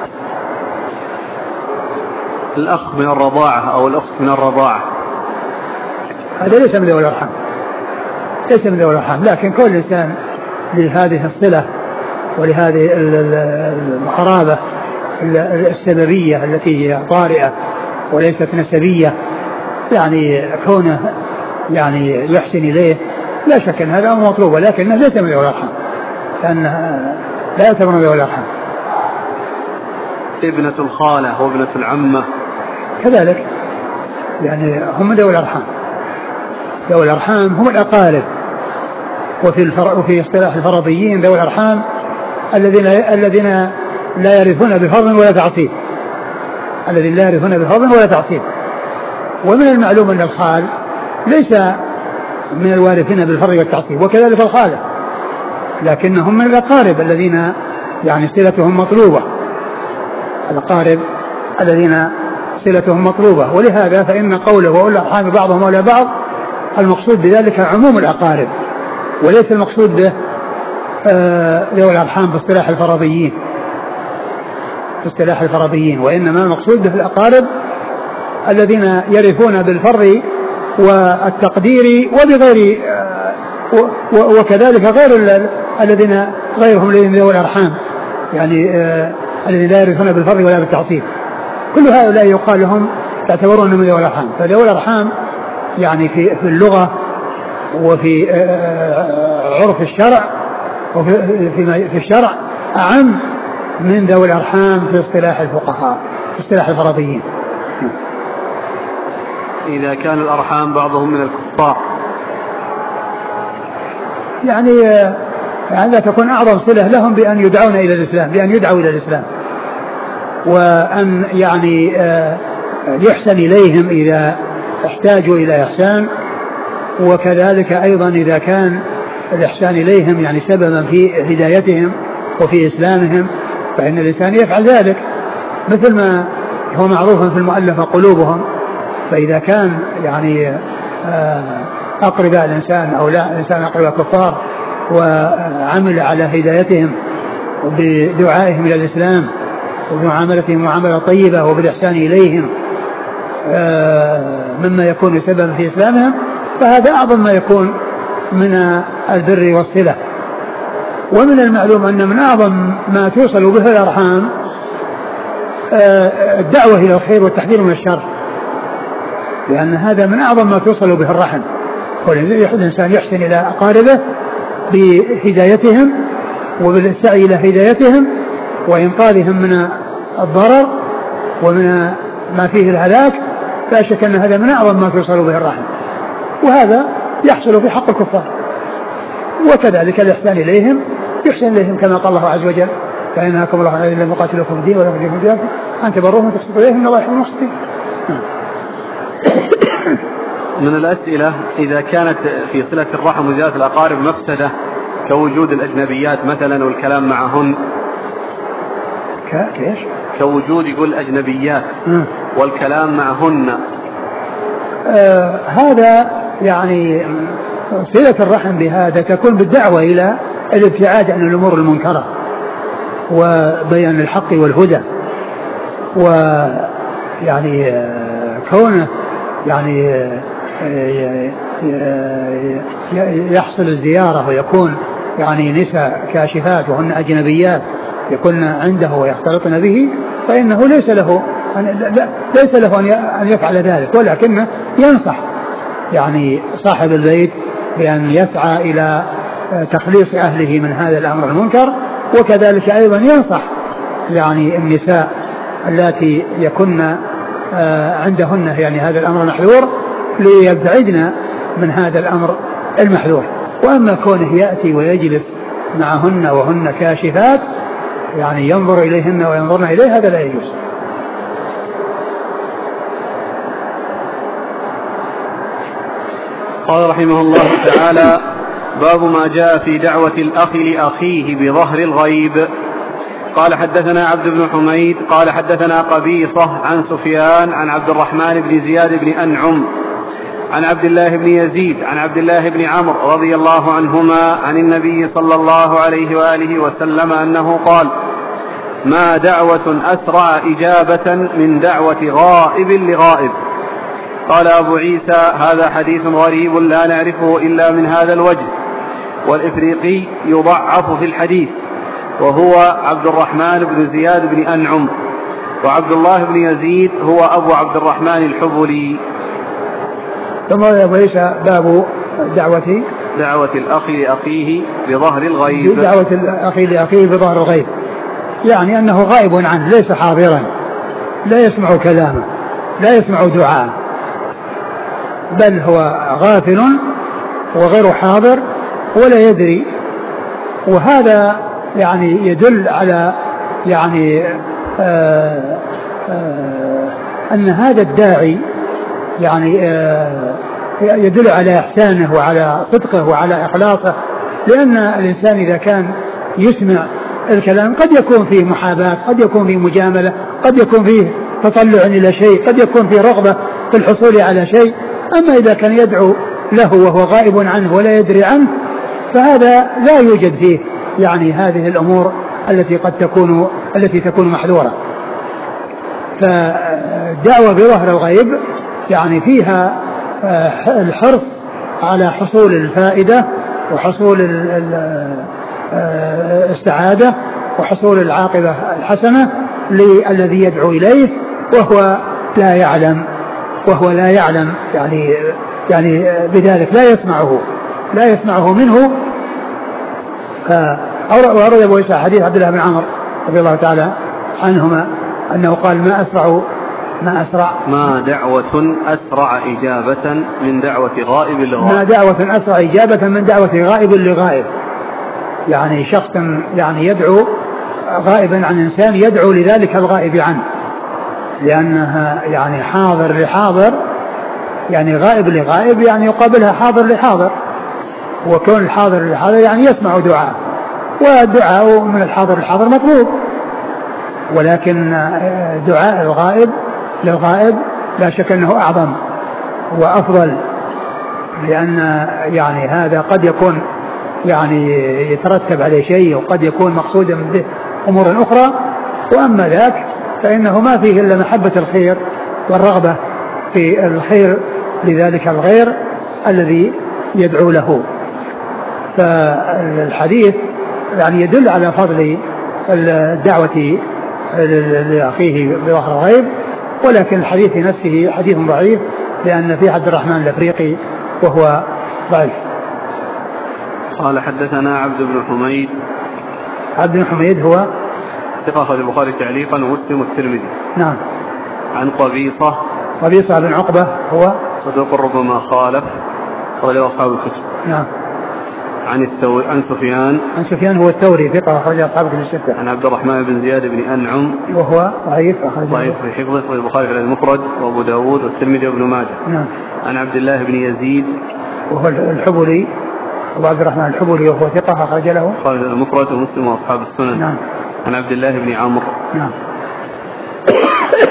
الأخ من الرضاعة أو الأخت من الرضاعة هذا ليس من ذوي الأرحام، ليس من ذوي الأرحام، لكن كل إنسان لهذه الصلة ولهذه القرابة السببية التي هي طارئة وليست نسبية يعني كونه يعني يحسن إليه لا شك أن هذا أمر مطلوب، لكنه ليس من ذوي الأرحام لأنها لا يعتبر من ذوي الأرحام. ابنة الخالة وابنة العمة كذلك يعني هم ذوي الأرحام، ذوي الأرحام هم الأقارب. وفي اصطلاح الفرضيين ذوي الأرحام الذين لا يرثون بفضل ولا تعصيب، الذين لا يرثون بفضل ولا تعصيب. ومن المعلوم أن الخال ليس من الوارثين بالفرض والتعصيب، وكذلك الخالة، لكنهم من الأقارب الذين يعني صلتهم مطلوبة، الأقارب الذين صلتهم مطلوبة. ولهذا فإن قوله وأولى الأرحام بعضهم أولى بعض المقصود بذلك عموم الأقارب، وليس المقصود به ذوي الأرحام في اصطلاح الفرضيين، في اصطلاح الفرضيين، وإنما المقصود به الأقارب الذين يرثون بالفرض والتقدير وبغير وكذلك غير الذين غيرهم الذين ذوي الأرحام يعني الذين لا يرثون بالفرض ولا بالتعصيب، كل هؤلاء يقال لهم تعتبرون من ذوي الأرحام. فذوي الأرحام يعني في اللغة وفي عرف الشرع وفي الشرع أعم من ذوي الأرحام في اصطلاح الفقهاء في اصطلاح الفرضيين. إذا كان الأرحام بعضهم من الكفار يعني هذا تكون أعظم صلة لهم بأن يدعون إلى الإسلام، بأن يدعوا إلى الإسلام، وأن يعني يحسن إليهم إذا احتاجوا إلى إحسان، وكذلك أيضا إذا كان الإحسان إليهم يعني سببا في هدايتهم وفي إسلامهم فإن الإنسان يفعل ذلك، مثل ما هو معروف في المؤلفة قلوبهم. فإذا كان يعني أقرباء الإنسان أو لا الإنسان أقرباء كفار وعمل على هدايتهم وبدعائهم إلى الإسلام وبمعاملتهم معاملة طيبة وبالإحسان إليهم مما يكون سببا في إسلامهم، فهذا أعظم ما يكون من البر والصلة. ومن المعلوم أن من أعظم ما توصل به الأرحام الدعوة إلى الخير والتحذير من الشر، لأن هذا من أعظم ما توصل به الرحم. والإنسان يحسن إلى أقاربه بهدايتهم وبالسعي إلى هدايتهم وإنقاذهم من الضرر ومن ما فيه الهلاك، لا شك أن هذا من أعظم ما توصل به الرحم، وهذا يحصل في حق الكفار. وكذلك الإحسان إليهم يحسن إليهم كما قال الله عز وجل فإنهاكم الله عن الذين قاتلوكم الدين ولا يخرجوكم دياركم أن تبروهم وتقسطوا إليهم إن الله يحب المقسطين. من الأسئلة إذا كانت في صلة الرحم وزيارة الأقارب مفسدة كوجود الأجنبيات مثلا والكلام معهن كوجود يقول أجنبيات والكلام معهن. هذا يعني صلة الرحم بهذا تكون بالدعوة إلى الابتعاد عن الأمور المنكرة وبيان الحق والهدى، ويعني كونه يعني يحصل الزيارة ويكون يعني نساء كاشفات وهن أجنبيات يكون عنده ويختلطن به، فإنه ليس له أن يفعل ذلك، ولكنه ينصح يعني صاحب البيت بأن يسعى إلى تخليص أهله من هذا الأمر المنكر، وكذلك أيضا ينصح يعني النساء التي يكن عندهن يعني هذا الأمر المحذور ليبتعدن من هذا الأمر المحذور. وأما كونه يأتي ويجلس معهن وهن كاشفات يعني ينظر إليهن وينظرن إليه، هذا لا يجوز. قال رحمه الله تعالى: باب ما جاء في دعوة الأخ لأخيه بظهر الغيب. قال حدثنا عبد بن حميد قال حدثنا قبيصة عن سفيان عن عبد الرحمن بن زياد بن أنعم عن عبد الله بن يزيد عن عبد الله بن عمرو رضي الله عنهما عن النبي صلى الله عليه وآله وسلم أنه قال: ما دعوة أسرع إجابة من دعوة غائب لغائب. قال أبو عيسى: هذا حديث غريب لا نعرفه إلا من هذا الوجه، والإفريقي يضعف في الحديث، وهو عبد الرحمن بن زياد بن أنعم، وعبد الله بن يزيد هو أبو عبد الرحمن الحبلي. ثم يا أبو عيسى باب دعوة الأخ لأخيه بظهر الغيب. دعوة الأخ لأخيه بظهر الغيب يعني أنه غائب عنه، ليس حاضرا، لا يسمع كلامه، لا يسمع دعاءه، بل هو غافل وغير حاضر ولا يدري. وهذا يعني يدل على يعني أن هذا الداعي يعني يدل على إحسانه وعلى صدقه وعلى إخلاصه، لأن الإنسان إذا كان يسمع الكلام قد يكون فيه محاباة، قد يكون فيه مجاملة، قد يكون فيه تطلع إلى شيء، قد يكون فيه رغبة في الحصول على شيء. أما إذا كان يدعو له وهو غائب عنه ولا يدري عنه، فهذا لا يوجد فيه يعني هذه الأمور التي تكون محذورة. فالدعوة بظهر الغيب يعني فيها الحرص على حصول الفائدة وحصول السعادة وحصول العاقبة الحسنة للذي يدعو إليه وهو لا يعلم يعني بذلك لا يسمعه منه. وروي أبو عيسى حديث عبد الله بن عمرو رضي الله تعالى عنهما أنه قال: ما دعوة أسرع إجابة من دعوة غائب لغائب. ما دعوة أسرع إجابة من دعوة غائب لغائب، يعني شخص يعني يدعو غائبا عن إنسان يدعو لذلك الغائب عنه، لأنها يعني حاضر لحاضر، يعني غائب لغائب يعني يقابلها حاضر لحاضر، وكون الحاضر لحاضر يعني يسمع دعاء، والدعاء من الحاضر للحاضر مطلوب، ولكن دعاء الغائب للغائب لا شك أنه أعظم وأفضل، لأن يعني هذا قد يكون يعني يترتب عليه شيء وقد يكون مقصودا به أمور أخرى، وأما ذاك فإنه ما فيه إلا محبة الخير والرغبة في الخير لذلك الغير الذي يدعو له. فالحديث يعني يدل على فضل الدعوة لأخيه بظهر الغيب، ولكن الحديث نفسه حديث ضعيف، لأن فيه عبد الرحمن الأفريقي وهو ضعيف. قال حدثنا عبد بن حميد هو ثقة أخرج البخاري تعليقا ومسلم والترمذي. نعم. عن قبيصة بن عقبة هو صدوق ربما خالف أخرج أصحاب الكتب. نعم. عن سفيان هو الثوري ثقة أخرج أصحاب الكتب الستة. عن عبد الرحمن بن زياد بن أنعم وهو ضعيف في حفظه أخرج البخاري في المفرد وأبو داود والترمذي وابن ماجه. نعم. عن عبد الله بن يزيد وهو الحبلي أبو عبد الرحمن الحبلي وهو ثقة أخرج له المفرد ومسلم وأصحاب السنن. نعم. عن عبد الله بن عمرو. نعم.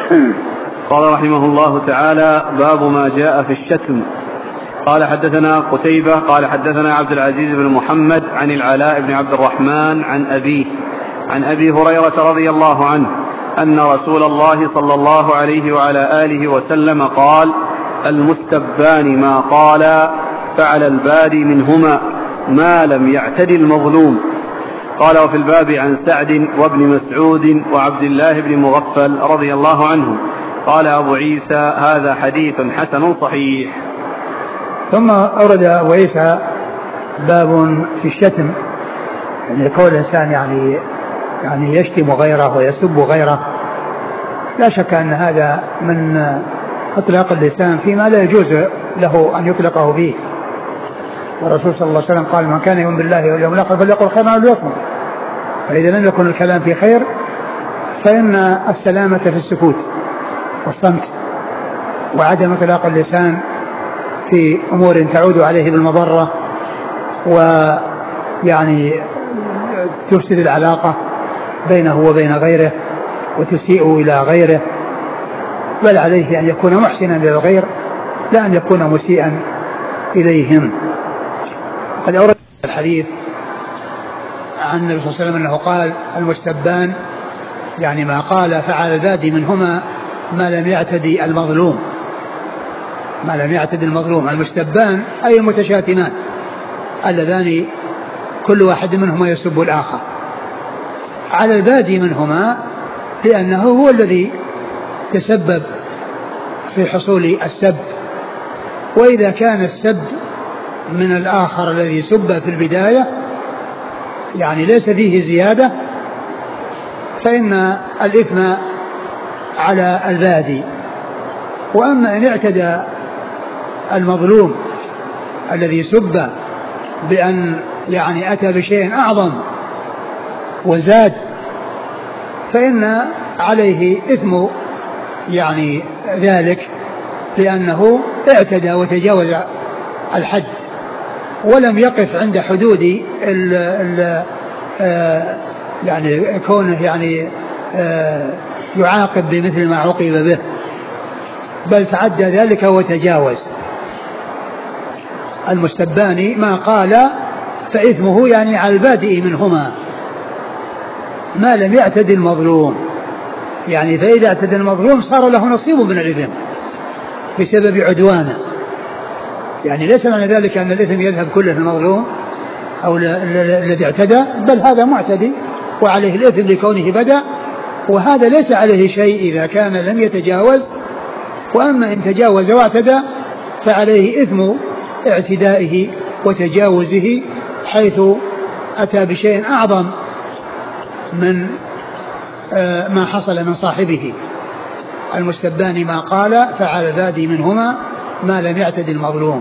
قال رحمه الله تعالى: باب ما جاء في الشتم. قال حدثنا قتيبة قال حدثنا عبد العزيز بن محمد عن العلاء بن عبد الرحمن عن أبيه عن أبي هريرة رضي الله عنه أن رسول الله صلى الله عليه وعلى آله وسلم قال: المستبان ما قال فعلى البادي منهما ما لم يعتد المظلوم. قال: وفي الباب عن سعد وابن مسعود وعبد الله بن مغفل رضي الله عنهم. قال أبو عيسى: هذا حديث حسن صحيح. ثم أورد أبو عيسى باب في الشتم، يعني كون الإنسان يعني يشتم غيره ويسب غيره. لا شك أن هذا من إطلاق اللسان فيما لا يجوز له أن يطلقه فيه. والرسول صلى الله عليه وسلم قال: من كان يؤمن بالله واليوم الآخر فليقل خيرا أو ليصمت. فإذا لم يكن الكلام في خير فإن السلامة في السكوت والصمت وعدم إطلاق اللسان في أمور تعود عليه بالمضرة ويعني تفسد العلاقة بينه وبين غيره وتسيء إلى غيره، بل عليه أن يكون محسنا للغير لا أن يكون مسيئا إليهم. قد أورد الحديث عن النبي صلى الله عليه وسلم أنه قال: المستبان يعني ما قال فعل البادي منهما ما لم يعتدي المظلوم. ما لم يعتدي المظلوم. المستبان أي المتشاتمان اللذان كل واحد منهما يسب الآخر. على البادي منهما لأنه هو الذي تسبب في حصول السب، وإذا كان السب من الآخر الذي سب في البداية يعني ليس فيه زيادة فإن الإثم على البادي. وأما إن اعتدى المظلوم الذي سب بأن يعني أتى بشيء أعظم وزاد فإن عليه إثم يعني ذلك، لأنه اعتدى وتجاوز الحد ولم يقف عند حدود يعني كونه يعني يعاقب بمثل ما عوقب به، بل تعدى ذلك وتجاوز. المستبان ما قال فإثمه يعني على البادئ منهما ما لم يعتد المظلوم، يعني فإذا اعتدى المظلوم صار له نصيب من الإثم بسبب عدوانه. يعني ليس معنى ذلك أن الإثم يذهب كله في المظلوم أو الذي اعتدى، بل هذا معتدي وعليه الإثم لكونه بدأ، وهذا ليس عليه شيء إذا كان لم يتجاوز. وأما إن تجاوز واعتدى فعليه إثم اعتدائه وتجاوزه حيث أتى بشيء أعظم من ما حصل من صاحبه. المستبان ما قال فعلى البادي منهما ما لم يعتد المظلوم.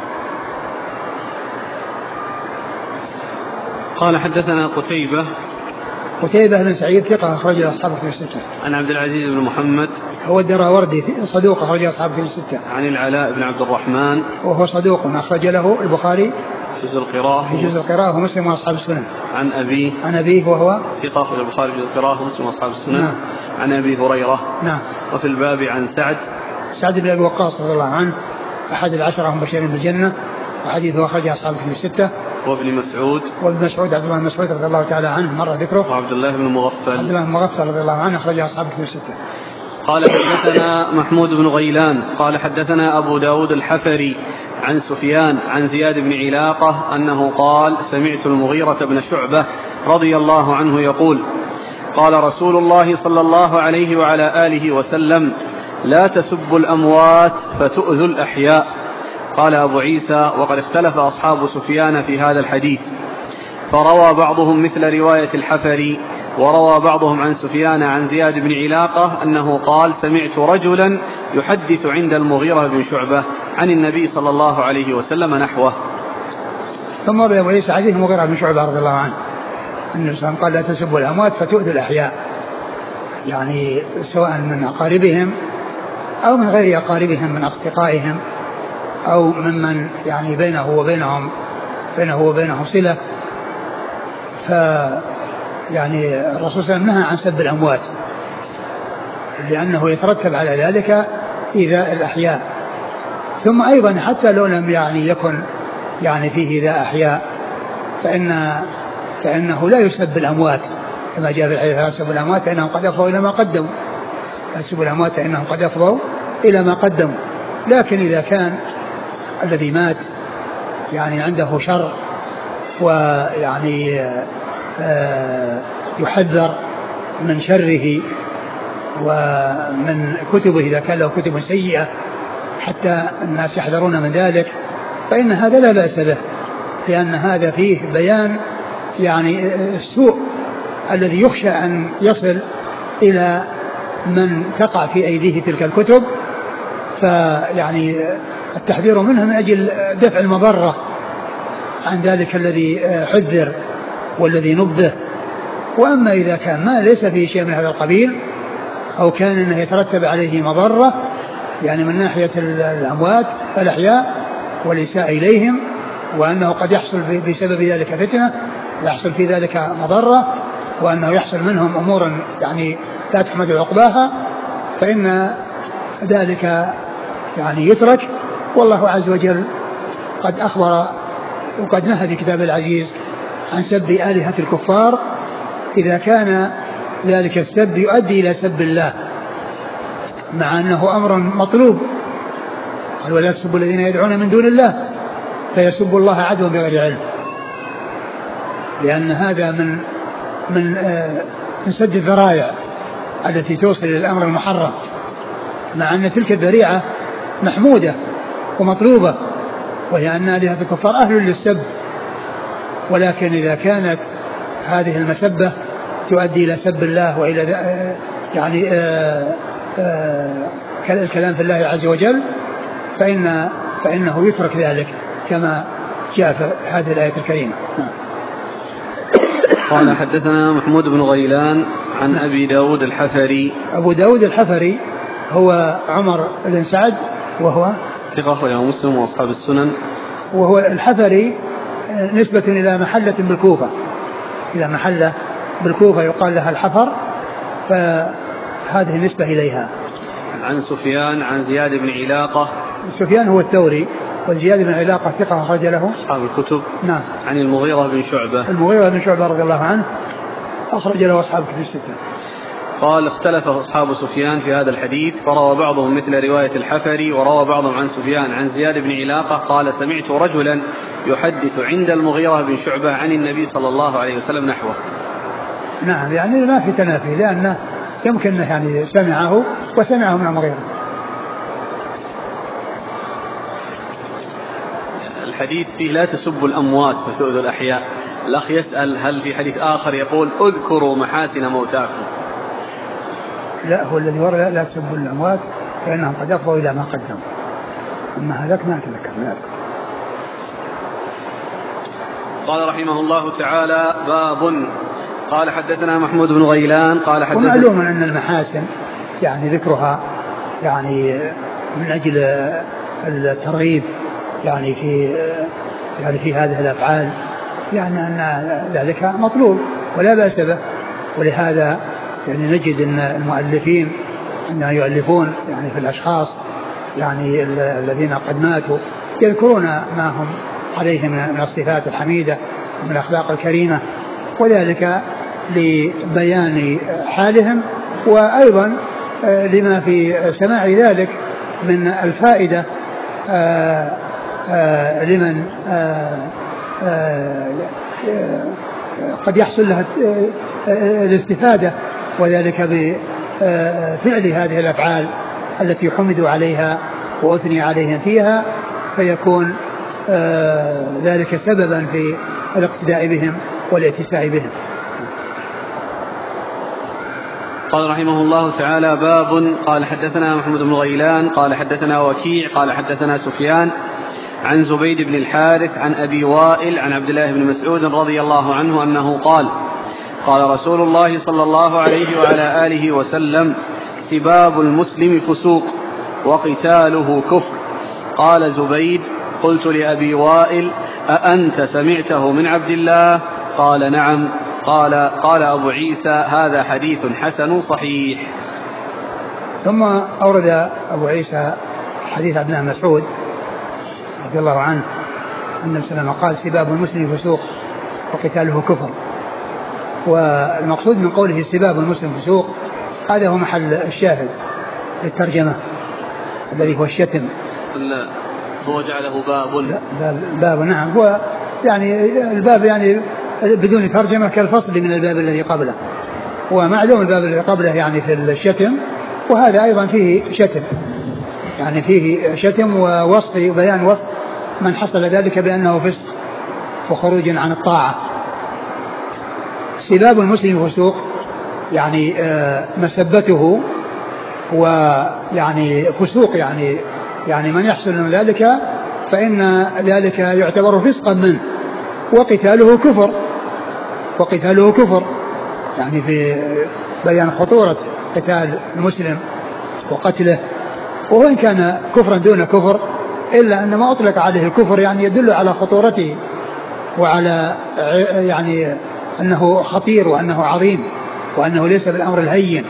قال حدثنا قتيبة بن سعيد ثقة أخرج أصحاب الكتب الستة. عن عبد العزيز بن محمد هو الدراوردي صدوق أخرج أصحاب الكتب الستة. عن العلاء بن عبد الرحمن وهو صدوق أخرج له البخاري في جزء القراءة ومسلم وأصحاب السنن. عن أبيه وهو ثقة أخرج البخاري في جزء القراءة ومسلم وأصحاب السنن. نعم. عن أبي هريرة. نعم. وفي الباب عن سعد بن أبي وقاص رضي الله عنه أحد العشرة المبشرين بالجنة، وحديثه أخرج أصحاب الكتب الستة. وابن مسعود عبد الله بن مسعود رضي الله تعالى عنه مر ذكره. وعبد الله بن مغفل رضي الله عنه أخرج أصحاب الكتب الستة. قال حدثنا محمود بن غيلان قال حدثنا أبو داود الحفري عن سفيان عن زياد بن علاقة أنه قال: سمعت المغيرة بن شعبة رضي الله عنه يقول: قال رسول الله صلى الله عليه وعلى آله وسلم: لا تسبوا الأموات فتؤذوا الأحياء. قال أبو عيسى: وقد اختلف أصحاب سفيان في هذا الحديث، فروى بعضهم مثل رواية الحفري، وروى بعضهم عن سفيان عن زياد بن علاقة أنه قال: سمعت رجلا يحدث عند المغيرة بن شعبة عن النبي صلى الله عليه وسلم نحوه. ثم أبو عيسى حديث المغيرة بن شعبة رضي الله عنه أن الإسلام قال: لا تسبوا الأموات فتؤذوا الأحياء، يعني سواء من أقاربهم أو من غير أقاربهم من أصدقائهم أو ممن يعني بينه وبينهم صلة. يعني الرسول صلى الله عليه وسلم نهى عن سب الأموات، لأنه يترتب على ذلك إيذاء الأحياء. ثم أيضا حتى لو لم يكن فيه إيذاء أحياء فإنه لا يسب الأموات كما جاء في الحديث: لا يسب الأموات إنهم قد أفضوا إلى ما قدموا. لا يسب الأموات إنهم قد أفضوا إلى ما قدموا. لكن إذا كان الذي مات عنده شر يحذر من شره ومن كتبه إذا كان له كتب سيئة حتى الناس يحذرون من ذلك، فإن هذا لا بأس به، لأن هذا فيه بيان السوء الذي يخشى أن يصل إلى من تقع في أيديه تلك الكتب، التحذير منه من أجل دفع المضرة عن ذلك الذي حذر والذي نبه. وأما إذا كان ما ليس فيه شيء من هذا القبيل أو كان أنه يترتب عليه مضرة من ناحية الأموات الأحياء والإساءة إليهم، وأنه قد يحصل بسبب ذلك فتنة، يحصل في ذلك مضرة، وأنه يحصل منهم أمور لا تحمد عقباها، فإن ذلك يترك. والله عز وجل قد أخبر وقد نهى في كتاب العزيز عن سب آلهة الكفار إذا كان ذلك السب يؤدي إلى سب الله، مع أنه أمر مطلوب. قال: ولا تسبوا الذين يدعون من دون الله فيسبوا الله عدوا بغير علم، لأن هذا من سد الذرائع التي توصل إلى الأمر المحرم، مع أن تلك الذريعة محمودة ومطلوبة، وهي أن آلهة الكفار أهل للسب. ولكن إذا كانت هذه المسبة تؤدي إلى سب الله وإلى الكلام في الله عز وجل فإنه يترك ذلك كما جاء في هذه الآية الكريمة. قال: حدثنا محمود بن غيلان عن أبي داود الحفري. أبو داود الحفري هو عمر بن سعد، وهو ثقة أخرجه مسلم وأصحاب السنن. وهو الحفري نسبة إلى محلة بالكوفة، إلى محلة بالكوفة يقال لها الحفر، فهذه النسبة إليها. عن سفيان عن زياد بن علاقة. سفيان هو الثوري، وزياد بن علاقة ثقة أخرج له أصحاب الكتب. نعم. عن المغيرة بن شعبة. المغيرة بن شعبة رضي الله عنه أخرج له أصحاب الكتب الستة. قال: اختلف أصحاب سفيان في هذا الحديث، فروى بعضهم مثل رواية الحفري، وروى بعضهم عن سفيان عن زياد بن علاقة قال: سمعت رجلا يحدث عند المغيرة بن شعبة عن النبي صلى الله عليه وسلم نحوه. نعم، ما في تنافي، لأنه يمكن سمعه وسمعه من المغيرة. الحديث فيه: لا تسبوا الأموات فتؤذوا الأحياء. الأخ يسأل: هل في حديث آخر يقول: اذكروا محاسن موتاكم؟ لا، هو الذي ورد: لا تسبوا الأموات فإنهم قد أفضوا إلى ما قدموا. أما هذاك ما أتذكر. قال رحمه الله تعالى: باب. قال: حدثنا محمود بن غيلان قال: حدثنا. ومعلوم أن المحاسن ذكرها من أجل الترغيب في هذه الأفعال، أن ذلك مطلوب ولا بأس به. ولهذا نجد أن المؤلفين عندما يؤلفون في الأشخاص الذين قد ماتوا يذكرون ما هم عليه من الصفات الحميدة ومن الأخلاق الكريمة، وذلك لبيان حالهم، وأيضا لما في سماع ذلك من الفائدة لمن قد يحصل لها الاستفادة، وذلك بفعل هذه الأفعال التي حمدوا عليها وأثني عليهم فيها، فيكون ذلك سببا في الاقتداء بهم والاتساع بهم. قال رحمه الله تعالى: باب. قال: حدثنا محمود بن غيلان قال: حدثنا وكيع قال: حدثنا سفيان عن زبيد بن الحارث عن أبي وائل عن عبد الله بن مسعود رضي الله عنه أنه قال: قال رسول الله صلى الله عليه وعلى آله وسلم: سباب المسلم فسوق وقتاله كفر. قال زبيد: قلت لأبي وائل: أأنت سمعته من عبد الله؟ قال: نعم. قال أبو عيسى: هذا حديث حسن صحيح. ثم أورد أبو عيسى حديث عبد الله بن مسعود رضي الله عنه أن النبي صلى الله عليه وسلم قال سباب المسلم فسوق وقتاله كفر. والمقصود من قوله سباب المسلم فسوق هذا هو محل الشاهد للترجمة الذي هو الشتم. لا هو جعله باب. باب نعم، هو يعني الباب يعني بدون ترجمة كالفصل من الباب الذي قبله، ومعلوم الباب الذي قبله يعني في الشتم، وهذا أيضا فيه شتم، يعني فيه شتم ووصف بيان وصف من حصل ذلك بأنه فسق وخروج عن الطاعة. سباب المسلم فسوق يعني مسبته، ويعني فسوق يعني من يحصل من ذلك فإن ذلك يعتبر فسقا منه، وقتاله كفر يعني في بيان خطورة قتال المسلم وقتله، وإن كان كفرا دون كفر إلا أن ما أطلق عليه الكفر يعني يدل على خطورته وعلى يعني أنه خطير وأنه عظيم وأنه ليس بالأمر الهين.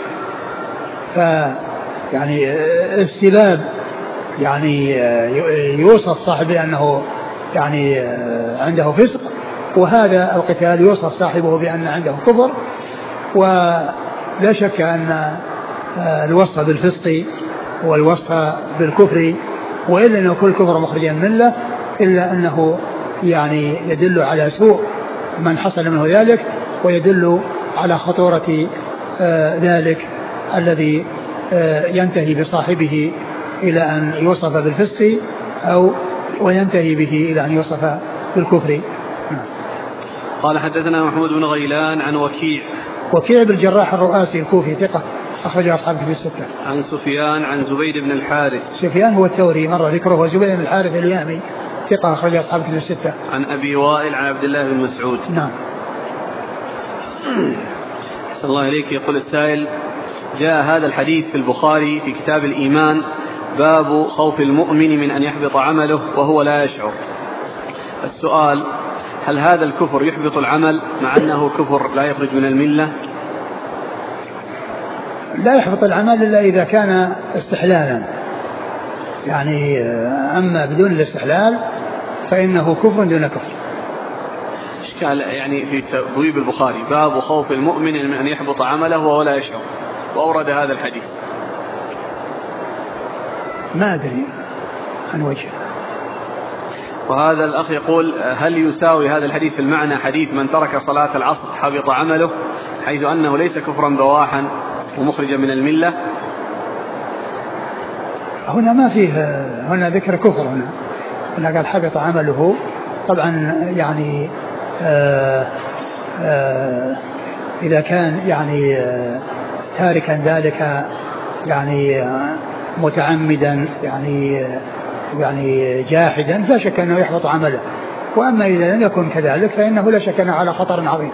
فيعني السباب يعني يوصف صاحبه أنه يعني عنده فسق، وهذا القتال يوصف صاحبه بأن عنده كفر. ولا شك أن الوصف بالفسق والوصف بالكفر، وإلا أنه كل كفر مخرجا من الله، إلا أنه يعني يدل على سوء من حصل منه ذلك، ويدل على خطورة ذلك الذي ينتهي بصاحبه إلى أن يوصف بالفسق أو وينتهي به إلى أن يوصف بالكفر. قال حدثنا محمود بن غيلان عن وكيع بن الجراح الرؤاسي الكوفي ثقة أخرج أصحابه في الستة. عن سفيان عن زبيد بن الحارث. سفيان هو الثوري مر ذكره، وزبيد بن الحارث اليامي ثقة أخرج أصحابه في الستة. عن أبي وائل عن عبد الله بن مسعود. نعم. صلى الله عليك. يقول السائل: جاء هذا الحديث في البخاري في كتاب الإيمان باب خوف المؤمن من أن يحبط عمله وهو لا يشعر. السؤال: هل هذا الكفر يحبط العمل مع أنه كفر لا يخرج من الملة؟ لا يحبط العمل إلا إذا كان استحلالا، يعني أما بدون الاستحلال فإنه كفر دون كفر. إشكال يعني في تبويب البخاري باب خوف المؤمن من أن يحبط عمله وهو لا يشعر، وأورد هذا الحديث. ما أدري عن وجه. وهذا الأخ يقول: هل يساوي هذا الحديث في المعنى حديث من ترك صلاة العصر حبط عمله، حيث أنه ليس كفرا بواحا ومخرجا من الملة؟ هنا ما فيه، هنا ذكر كفر، هنا قال حبط عمله. طبعا يعني إذا كان يعني تاركا ذلك يعني متعمدا يعني جاحدا لا شك أنه يحبط عمله، وأما إذا لم يكن كذلك فإنه لا شك أنه على خطر عظيم.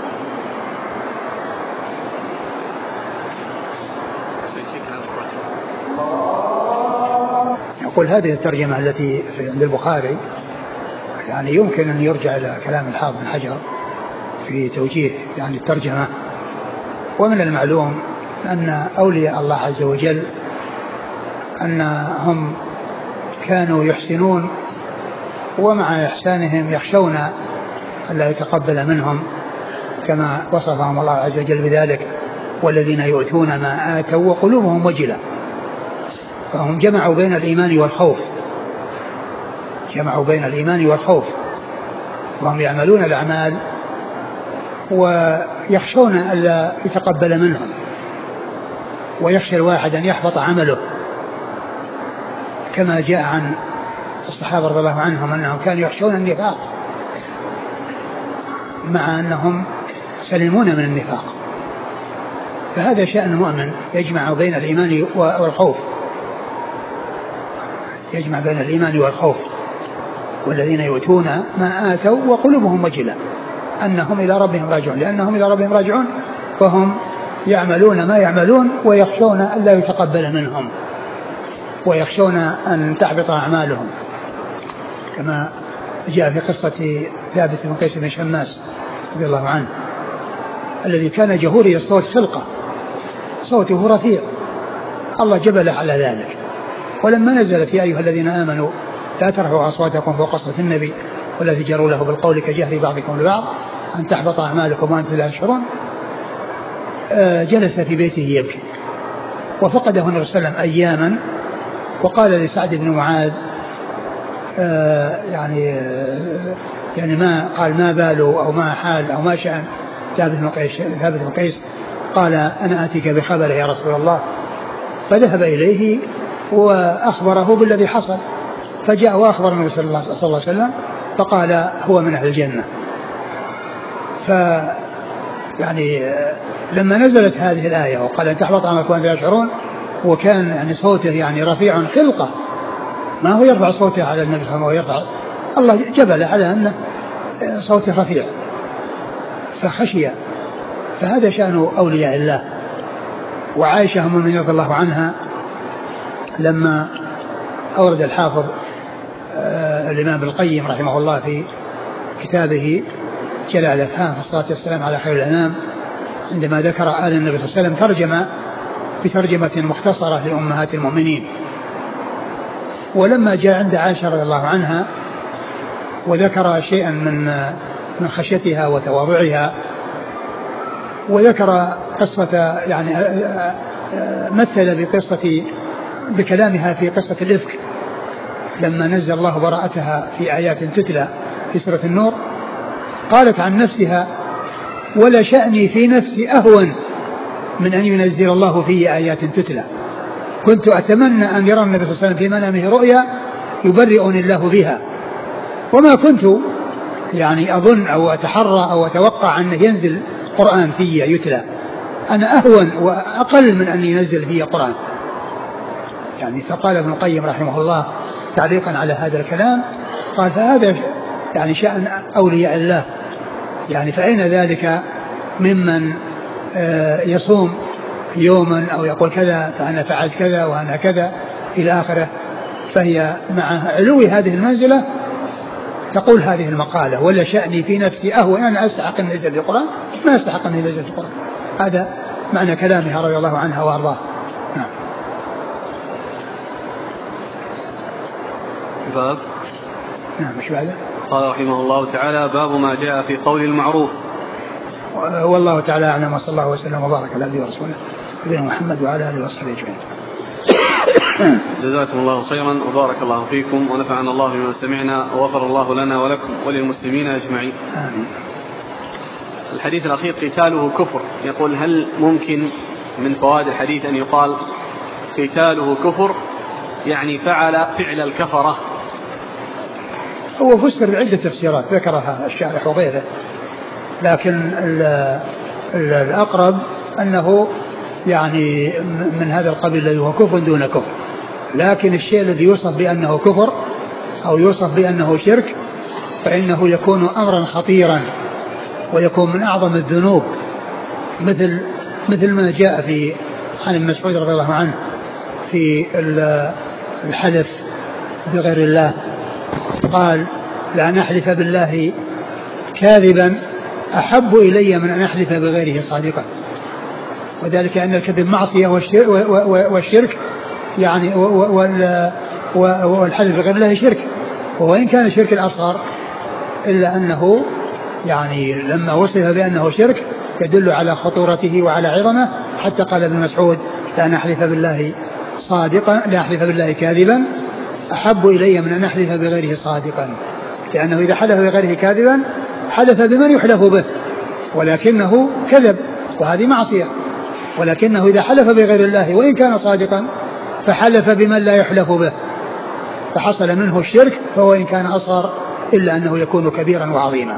يقول هذه الترجمة التي عند البخاري يعني يمكن أن يرجع إلى كلام الحافظ بن حجر في توجيه يعني الترجمة. ومن المعلوم أن أولياء الله عز وجل أنهم كانوا يحسنون، ومع إحسانهم يخشون ألا يتقبل منهم، كما وصفهم الله عز وجل بذلك: والذين يؤتون ما آتوا وقلوبهم وجلة. فهم جمعوا بين الإيمان والخوف، وهم يعملون الأعمال ويخشون ألا يتقبل منهم، ويخشى الواحد أن يحبط عمله، كما جاء عن الصحابة رضي الله عنهم أنهم كانوا يخشون النفاق مع أنهم سلمون من النفاق. فهذا شأن المؤمن، يجمع بين الإيمان والخوف، والذين يؤتون ما آتوا وقلوبهم وجلة أنهم إلى ربهم راجعون، لأنهم إلى ربهم راجعون فهم يعملون ما يعملون ويخشون أن لا يتقبل منهم، ويخشون أن تحبط أعمالهم، كما جاء في قصة ثابت بن قيس بن شماس رضي الله عنه الذي كان جهوري الصوت خلقة، صوته رفيع الله جبل على ذلك. ولما نزلت يا أيها الذين آمنوا لا ترفعوا أصواتكم فوق صوت النبي ولا تجهروا له بالقول كجهر بعضكم لبعض أن تحبط أعمالكم وأنتم لا تشعرون، جلس في بيته يبكي، وفقده النبي صلى الله عليه وسلم أياما، وقال لسعد بن معاذ يعني ما قال ما باله أو ما حال أو ما شأن ثابت بن قيس، قال أنا آتيك بخبره يا رسول الله، فذهب إليه وأخبره بالذي حصل، فجاء وأخبر النبي صلى الله عليه وسلم فقال هو من أهل الجنة. يعني لما نزلت هذه الآية وقال أن تحبط أعمالكم وأنتم لا تشعرون، وكان يعني صوته يعني رفيع خلقة، ما هو يرفع صوته على النبي صلى الله عليه وسلم، الله جبل على أن صوته رفيع فخشي. فهذا شأن أولياء الله. وعائشة أم المؤمنين رضي الله عنها لما أورد الحافظ الإمام ابن القيم رحمه الله في كتابه جلال الأفهام في الصلاة والسلام على خير الأنام، عندما ذكر آل النبي صلى الله عليه وسلم ترجم بترجمة مختصرة لأمهات المؤمنين. ولما جاء عند عائشة رضي الله عنها وذكر شيئا من خشيتها وتواضعها، وذكر قصة يعني مثل بكلامها في قصة الإفك لما نزل الله براءتها في آيات تتلى في سورة النور، قالت عن نفسها ولا شأني في نفسي أهون من أن ينزل الله في آيات تتلى، كنت أتمنى أن يرى النبي صلى الله عليه وسلم في منامه رؤيا يبرئني الله بها، وما كنت يعني أظن أو أتحرى أو أتوقع أن ينزل قرآن في يتلى، أنا أهون وأقل من أن ينزل في قرآن يعني. فقال ابن القيم رحمه الله تعليقا على هذا الكلام، قال فهذا يعني شأن أولياء الله يعني، فأين ذلك ممن يصوم يوما أو يقول كذا فأنا فعلت كذا وأنا كذا إلى آخره. فهي مع علو هذه المنزلة تقول هذه المقالة ولا شأني في نفسي أهون، أنا أستحق أن ينزل في القرآن ما أستحق أن ينزل في القرآن. هذا معنى كلامها رضي الله عنها وأرضاها. نعم. باب. نعم مش بعده. قال رحمه الله تعالى باب ما جاء في قول المعروف. والله تعالى أعلم، وصلى الله وسلم وبارك على نبينا ورسوله نبينا محمد وعلى آله وصحبه أجمعين. جزاكم الله خيرا وبارك الله فيكم ونفعنا الله بما سمعنا وغفر الله لنا ولكم وللمسلمين أجمعين. آمين. الحديث الأخير قتاله كفر، يقول هل ممكن من فوائد الحديث أن يقال قتاله كفر يعني فعل الكفرة؟ هو فسر بعدة تفسيرات ذكرها الشارح وغيره، لكن الأقرب أنه يعني من هذا القبيل الذي هو كفر دون كفر، لكن الشيء الذي يوصف بأنه كفر أو يوصف بأنه شرك فإنه يكون أمرا خطيرا ويكون من أعظم الذنوب، مثل ما جاء في عن ابن مسعود رضي الله عنه في الحلف بغير الله، قال لأن أحلف بالله كاذبا أحب إلي من أن أحلف بغيره صادقا، وذلك أن الكذب معصية والشرك يعني والحلف بغير الله شرك، وإن كان الشرك الأصغر إلا أنه يعني لما وصف بأنه شرك يدل على خطورته وعلى عظمه، حتى قال ابن مسعود لأن أحلف بالله صادقا لا أحلف بالله كاذبا أحب إلي من أن أحلف بغيره صادقا، لأنه إذا حلف بغيره كاذبا حلف بمن يحلف به ولكنه كذب وهذه معصية، ولكنه إذا حلف بغير الله وإن كان صادقا فحلف بمن لا يحلف به فحصل منه الشرك، فهو إن كان أصغر إلا أنه يكون كبيرا وعظيما.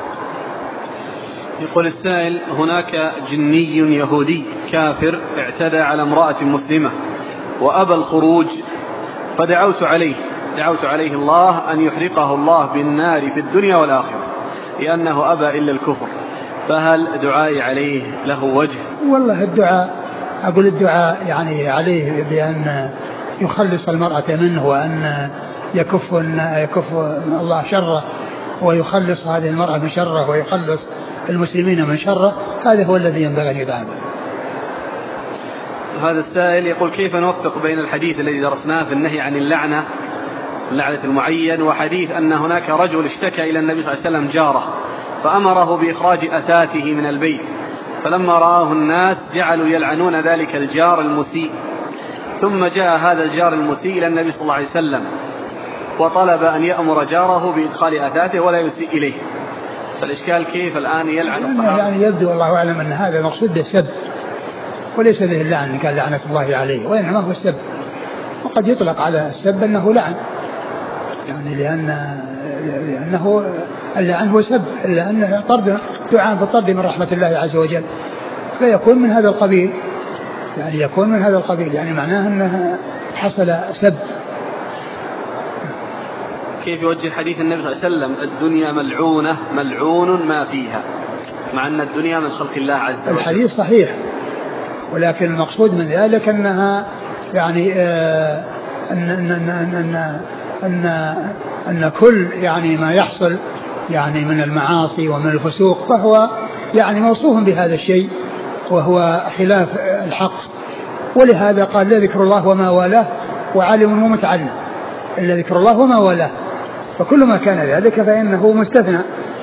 يقول السائل هناك جني يهودي كافر اعتدى على امرأة مسلمة وأبى الخروج، فدعوت عليه الله أن يحرقه الله بالنار في الدنيا والآخرة لأنه أبى إلا الكفر، فهل دعائي عليه له وجه؟ والله الدعاء يعني عليه بأن يخلص المرأة منه وأن يكف الله شره ويخلص هذه المرأة من شره ويخلص المسلمين من شره، هذا هو الذي ينبغي أن يدعى به. هذا السائل يقول: كيف نوفق بين الحديث الذي درسناه في النهي عن لعنة المعين وحديث أن هناك رجل اشتكى إلى النبي صلى الله عليه وسلم جاره فأمره بإخراج أثاثه من البيت، فلما رآه الناس جعلوا يلعنون ذلك الجار المسيء، ثم جاء هذا الجار المسيء إلى النبي صلى الله عليه وسلم وطلب أن يأمر جاره بإدخال أثاثه ولا يسيء إليه، فالإشكال كيف الآن يلعن الصحابة؟ يعني يبدو والله أعلم أن هذا مقصود بالسب وليس به اللعن إن كان لعنة الله عليه، وإنما هو السب، وقد يطلق على السب أنه لعن، يعني لأنه اللعن هو سب، لأنه دعاء بالطرد من رحمة الله عز وجل، فيكون من هذا القبيل، يعني يكون من هذا القبيل، يعني معناه أنه حصل سب. كيف يوجه حديث النبي صلى الله عليه وسلم: الدنيا ملعونة ملعون ما فيها، مع أن الدنيا من خلق الله عز وجل؟ الحديث صحيح، ولكن المقصود من ذلك أنها يعني أن كل يعني ما يحصل يعني من المعاصي ومن الفسوق فهو يعني موصوف بهذا الشيء وهو خلاف الحق، ولهذا قال: لا ذكر الله وما والاه وعالم ومتعلم، إلا ذكر الله وما والاه، فكل ما كان ذلك فإنه مستثنى.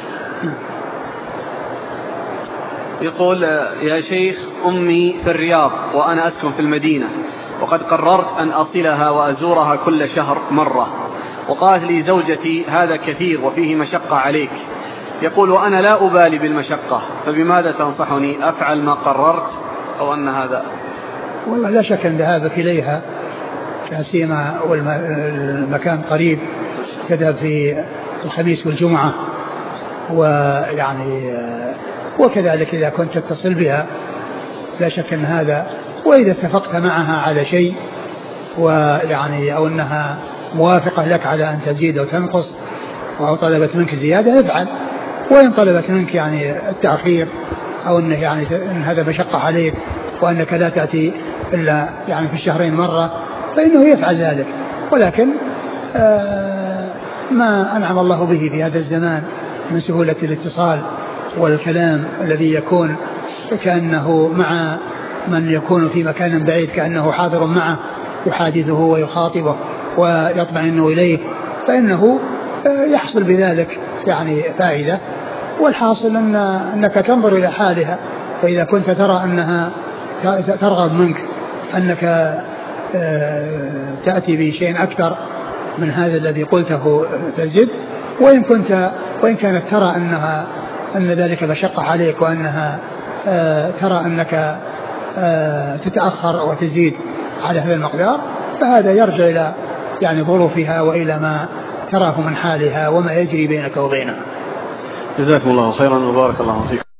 يقول: يا شيخ، أمي في الرياض وأنا أسكن في المدينة، وقد قررت أن أصلها وأزورها كل شهر مرة، وقالت لي زوجتي: هذا كثير وفيه مشقة عليك. يقول: وأنا لا أبالي بالمشقة، فبماذا تنصحني؟ أفعل ما قررت أو أن هذا؟ والله لا شك أن ذهابك إليها لا سيما والمكان قريب، تذهب في الخميس والجمعة، ويعني وكذلك إذا كنت تتصل بها لا شك أن هذا، وإذا اتفقت معها على شيء ويعني أو أنها موافقة لك على أن تزيد أو تنقص أو طلبت منك زيادة افعل، وإن طلبت منك يعني التأخير أو أنه يعني أن هذا مشقة عليك وأنك لا تأتي إلا يعني في الشهرين مرة فإنه يفعل ذلك. ولكن ما أنعم الله به في هذا الزمان من سهولة الاتصال والكلام الذي يكون كأنه مع من يكون في مكان بعيد كأنه حاضر معه يحادثه ويخاطبه ويطمئن إليه، فإنه يحصل بذلك يعني فائدة. والحاصل أنك تنظر إلى حالها، فإذا كنت ترى أنها ترغب منك أنك تأتي بشيء أكثر من هذا الذي قلته فزد، وإن كانت ترى أن ذلك مشقة عليك وأنها ترى أنك تتأخر وتزيد على هذا المقدار، فهذا يرجع إلى يعني ظروفها وإلى ما تراه من حالها وما يجري بينك وبينها. جزاكم الله خيرا وبارك الله فيكم.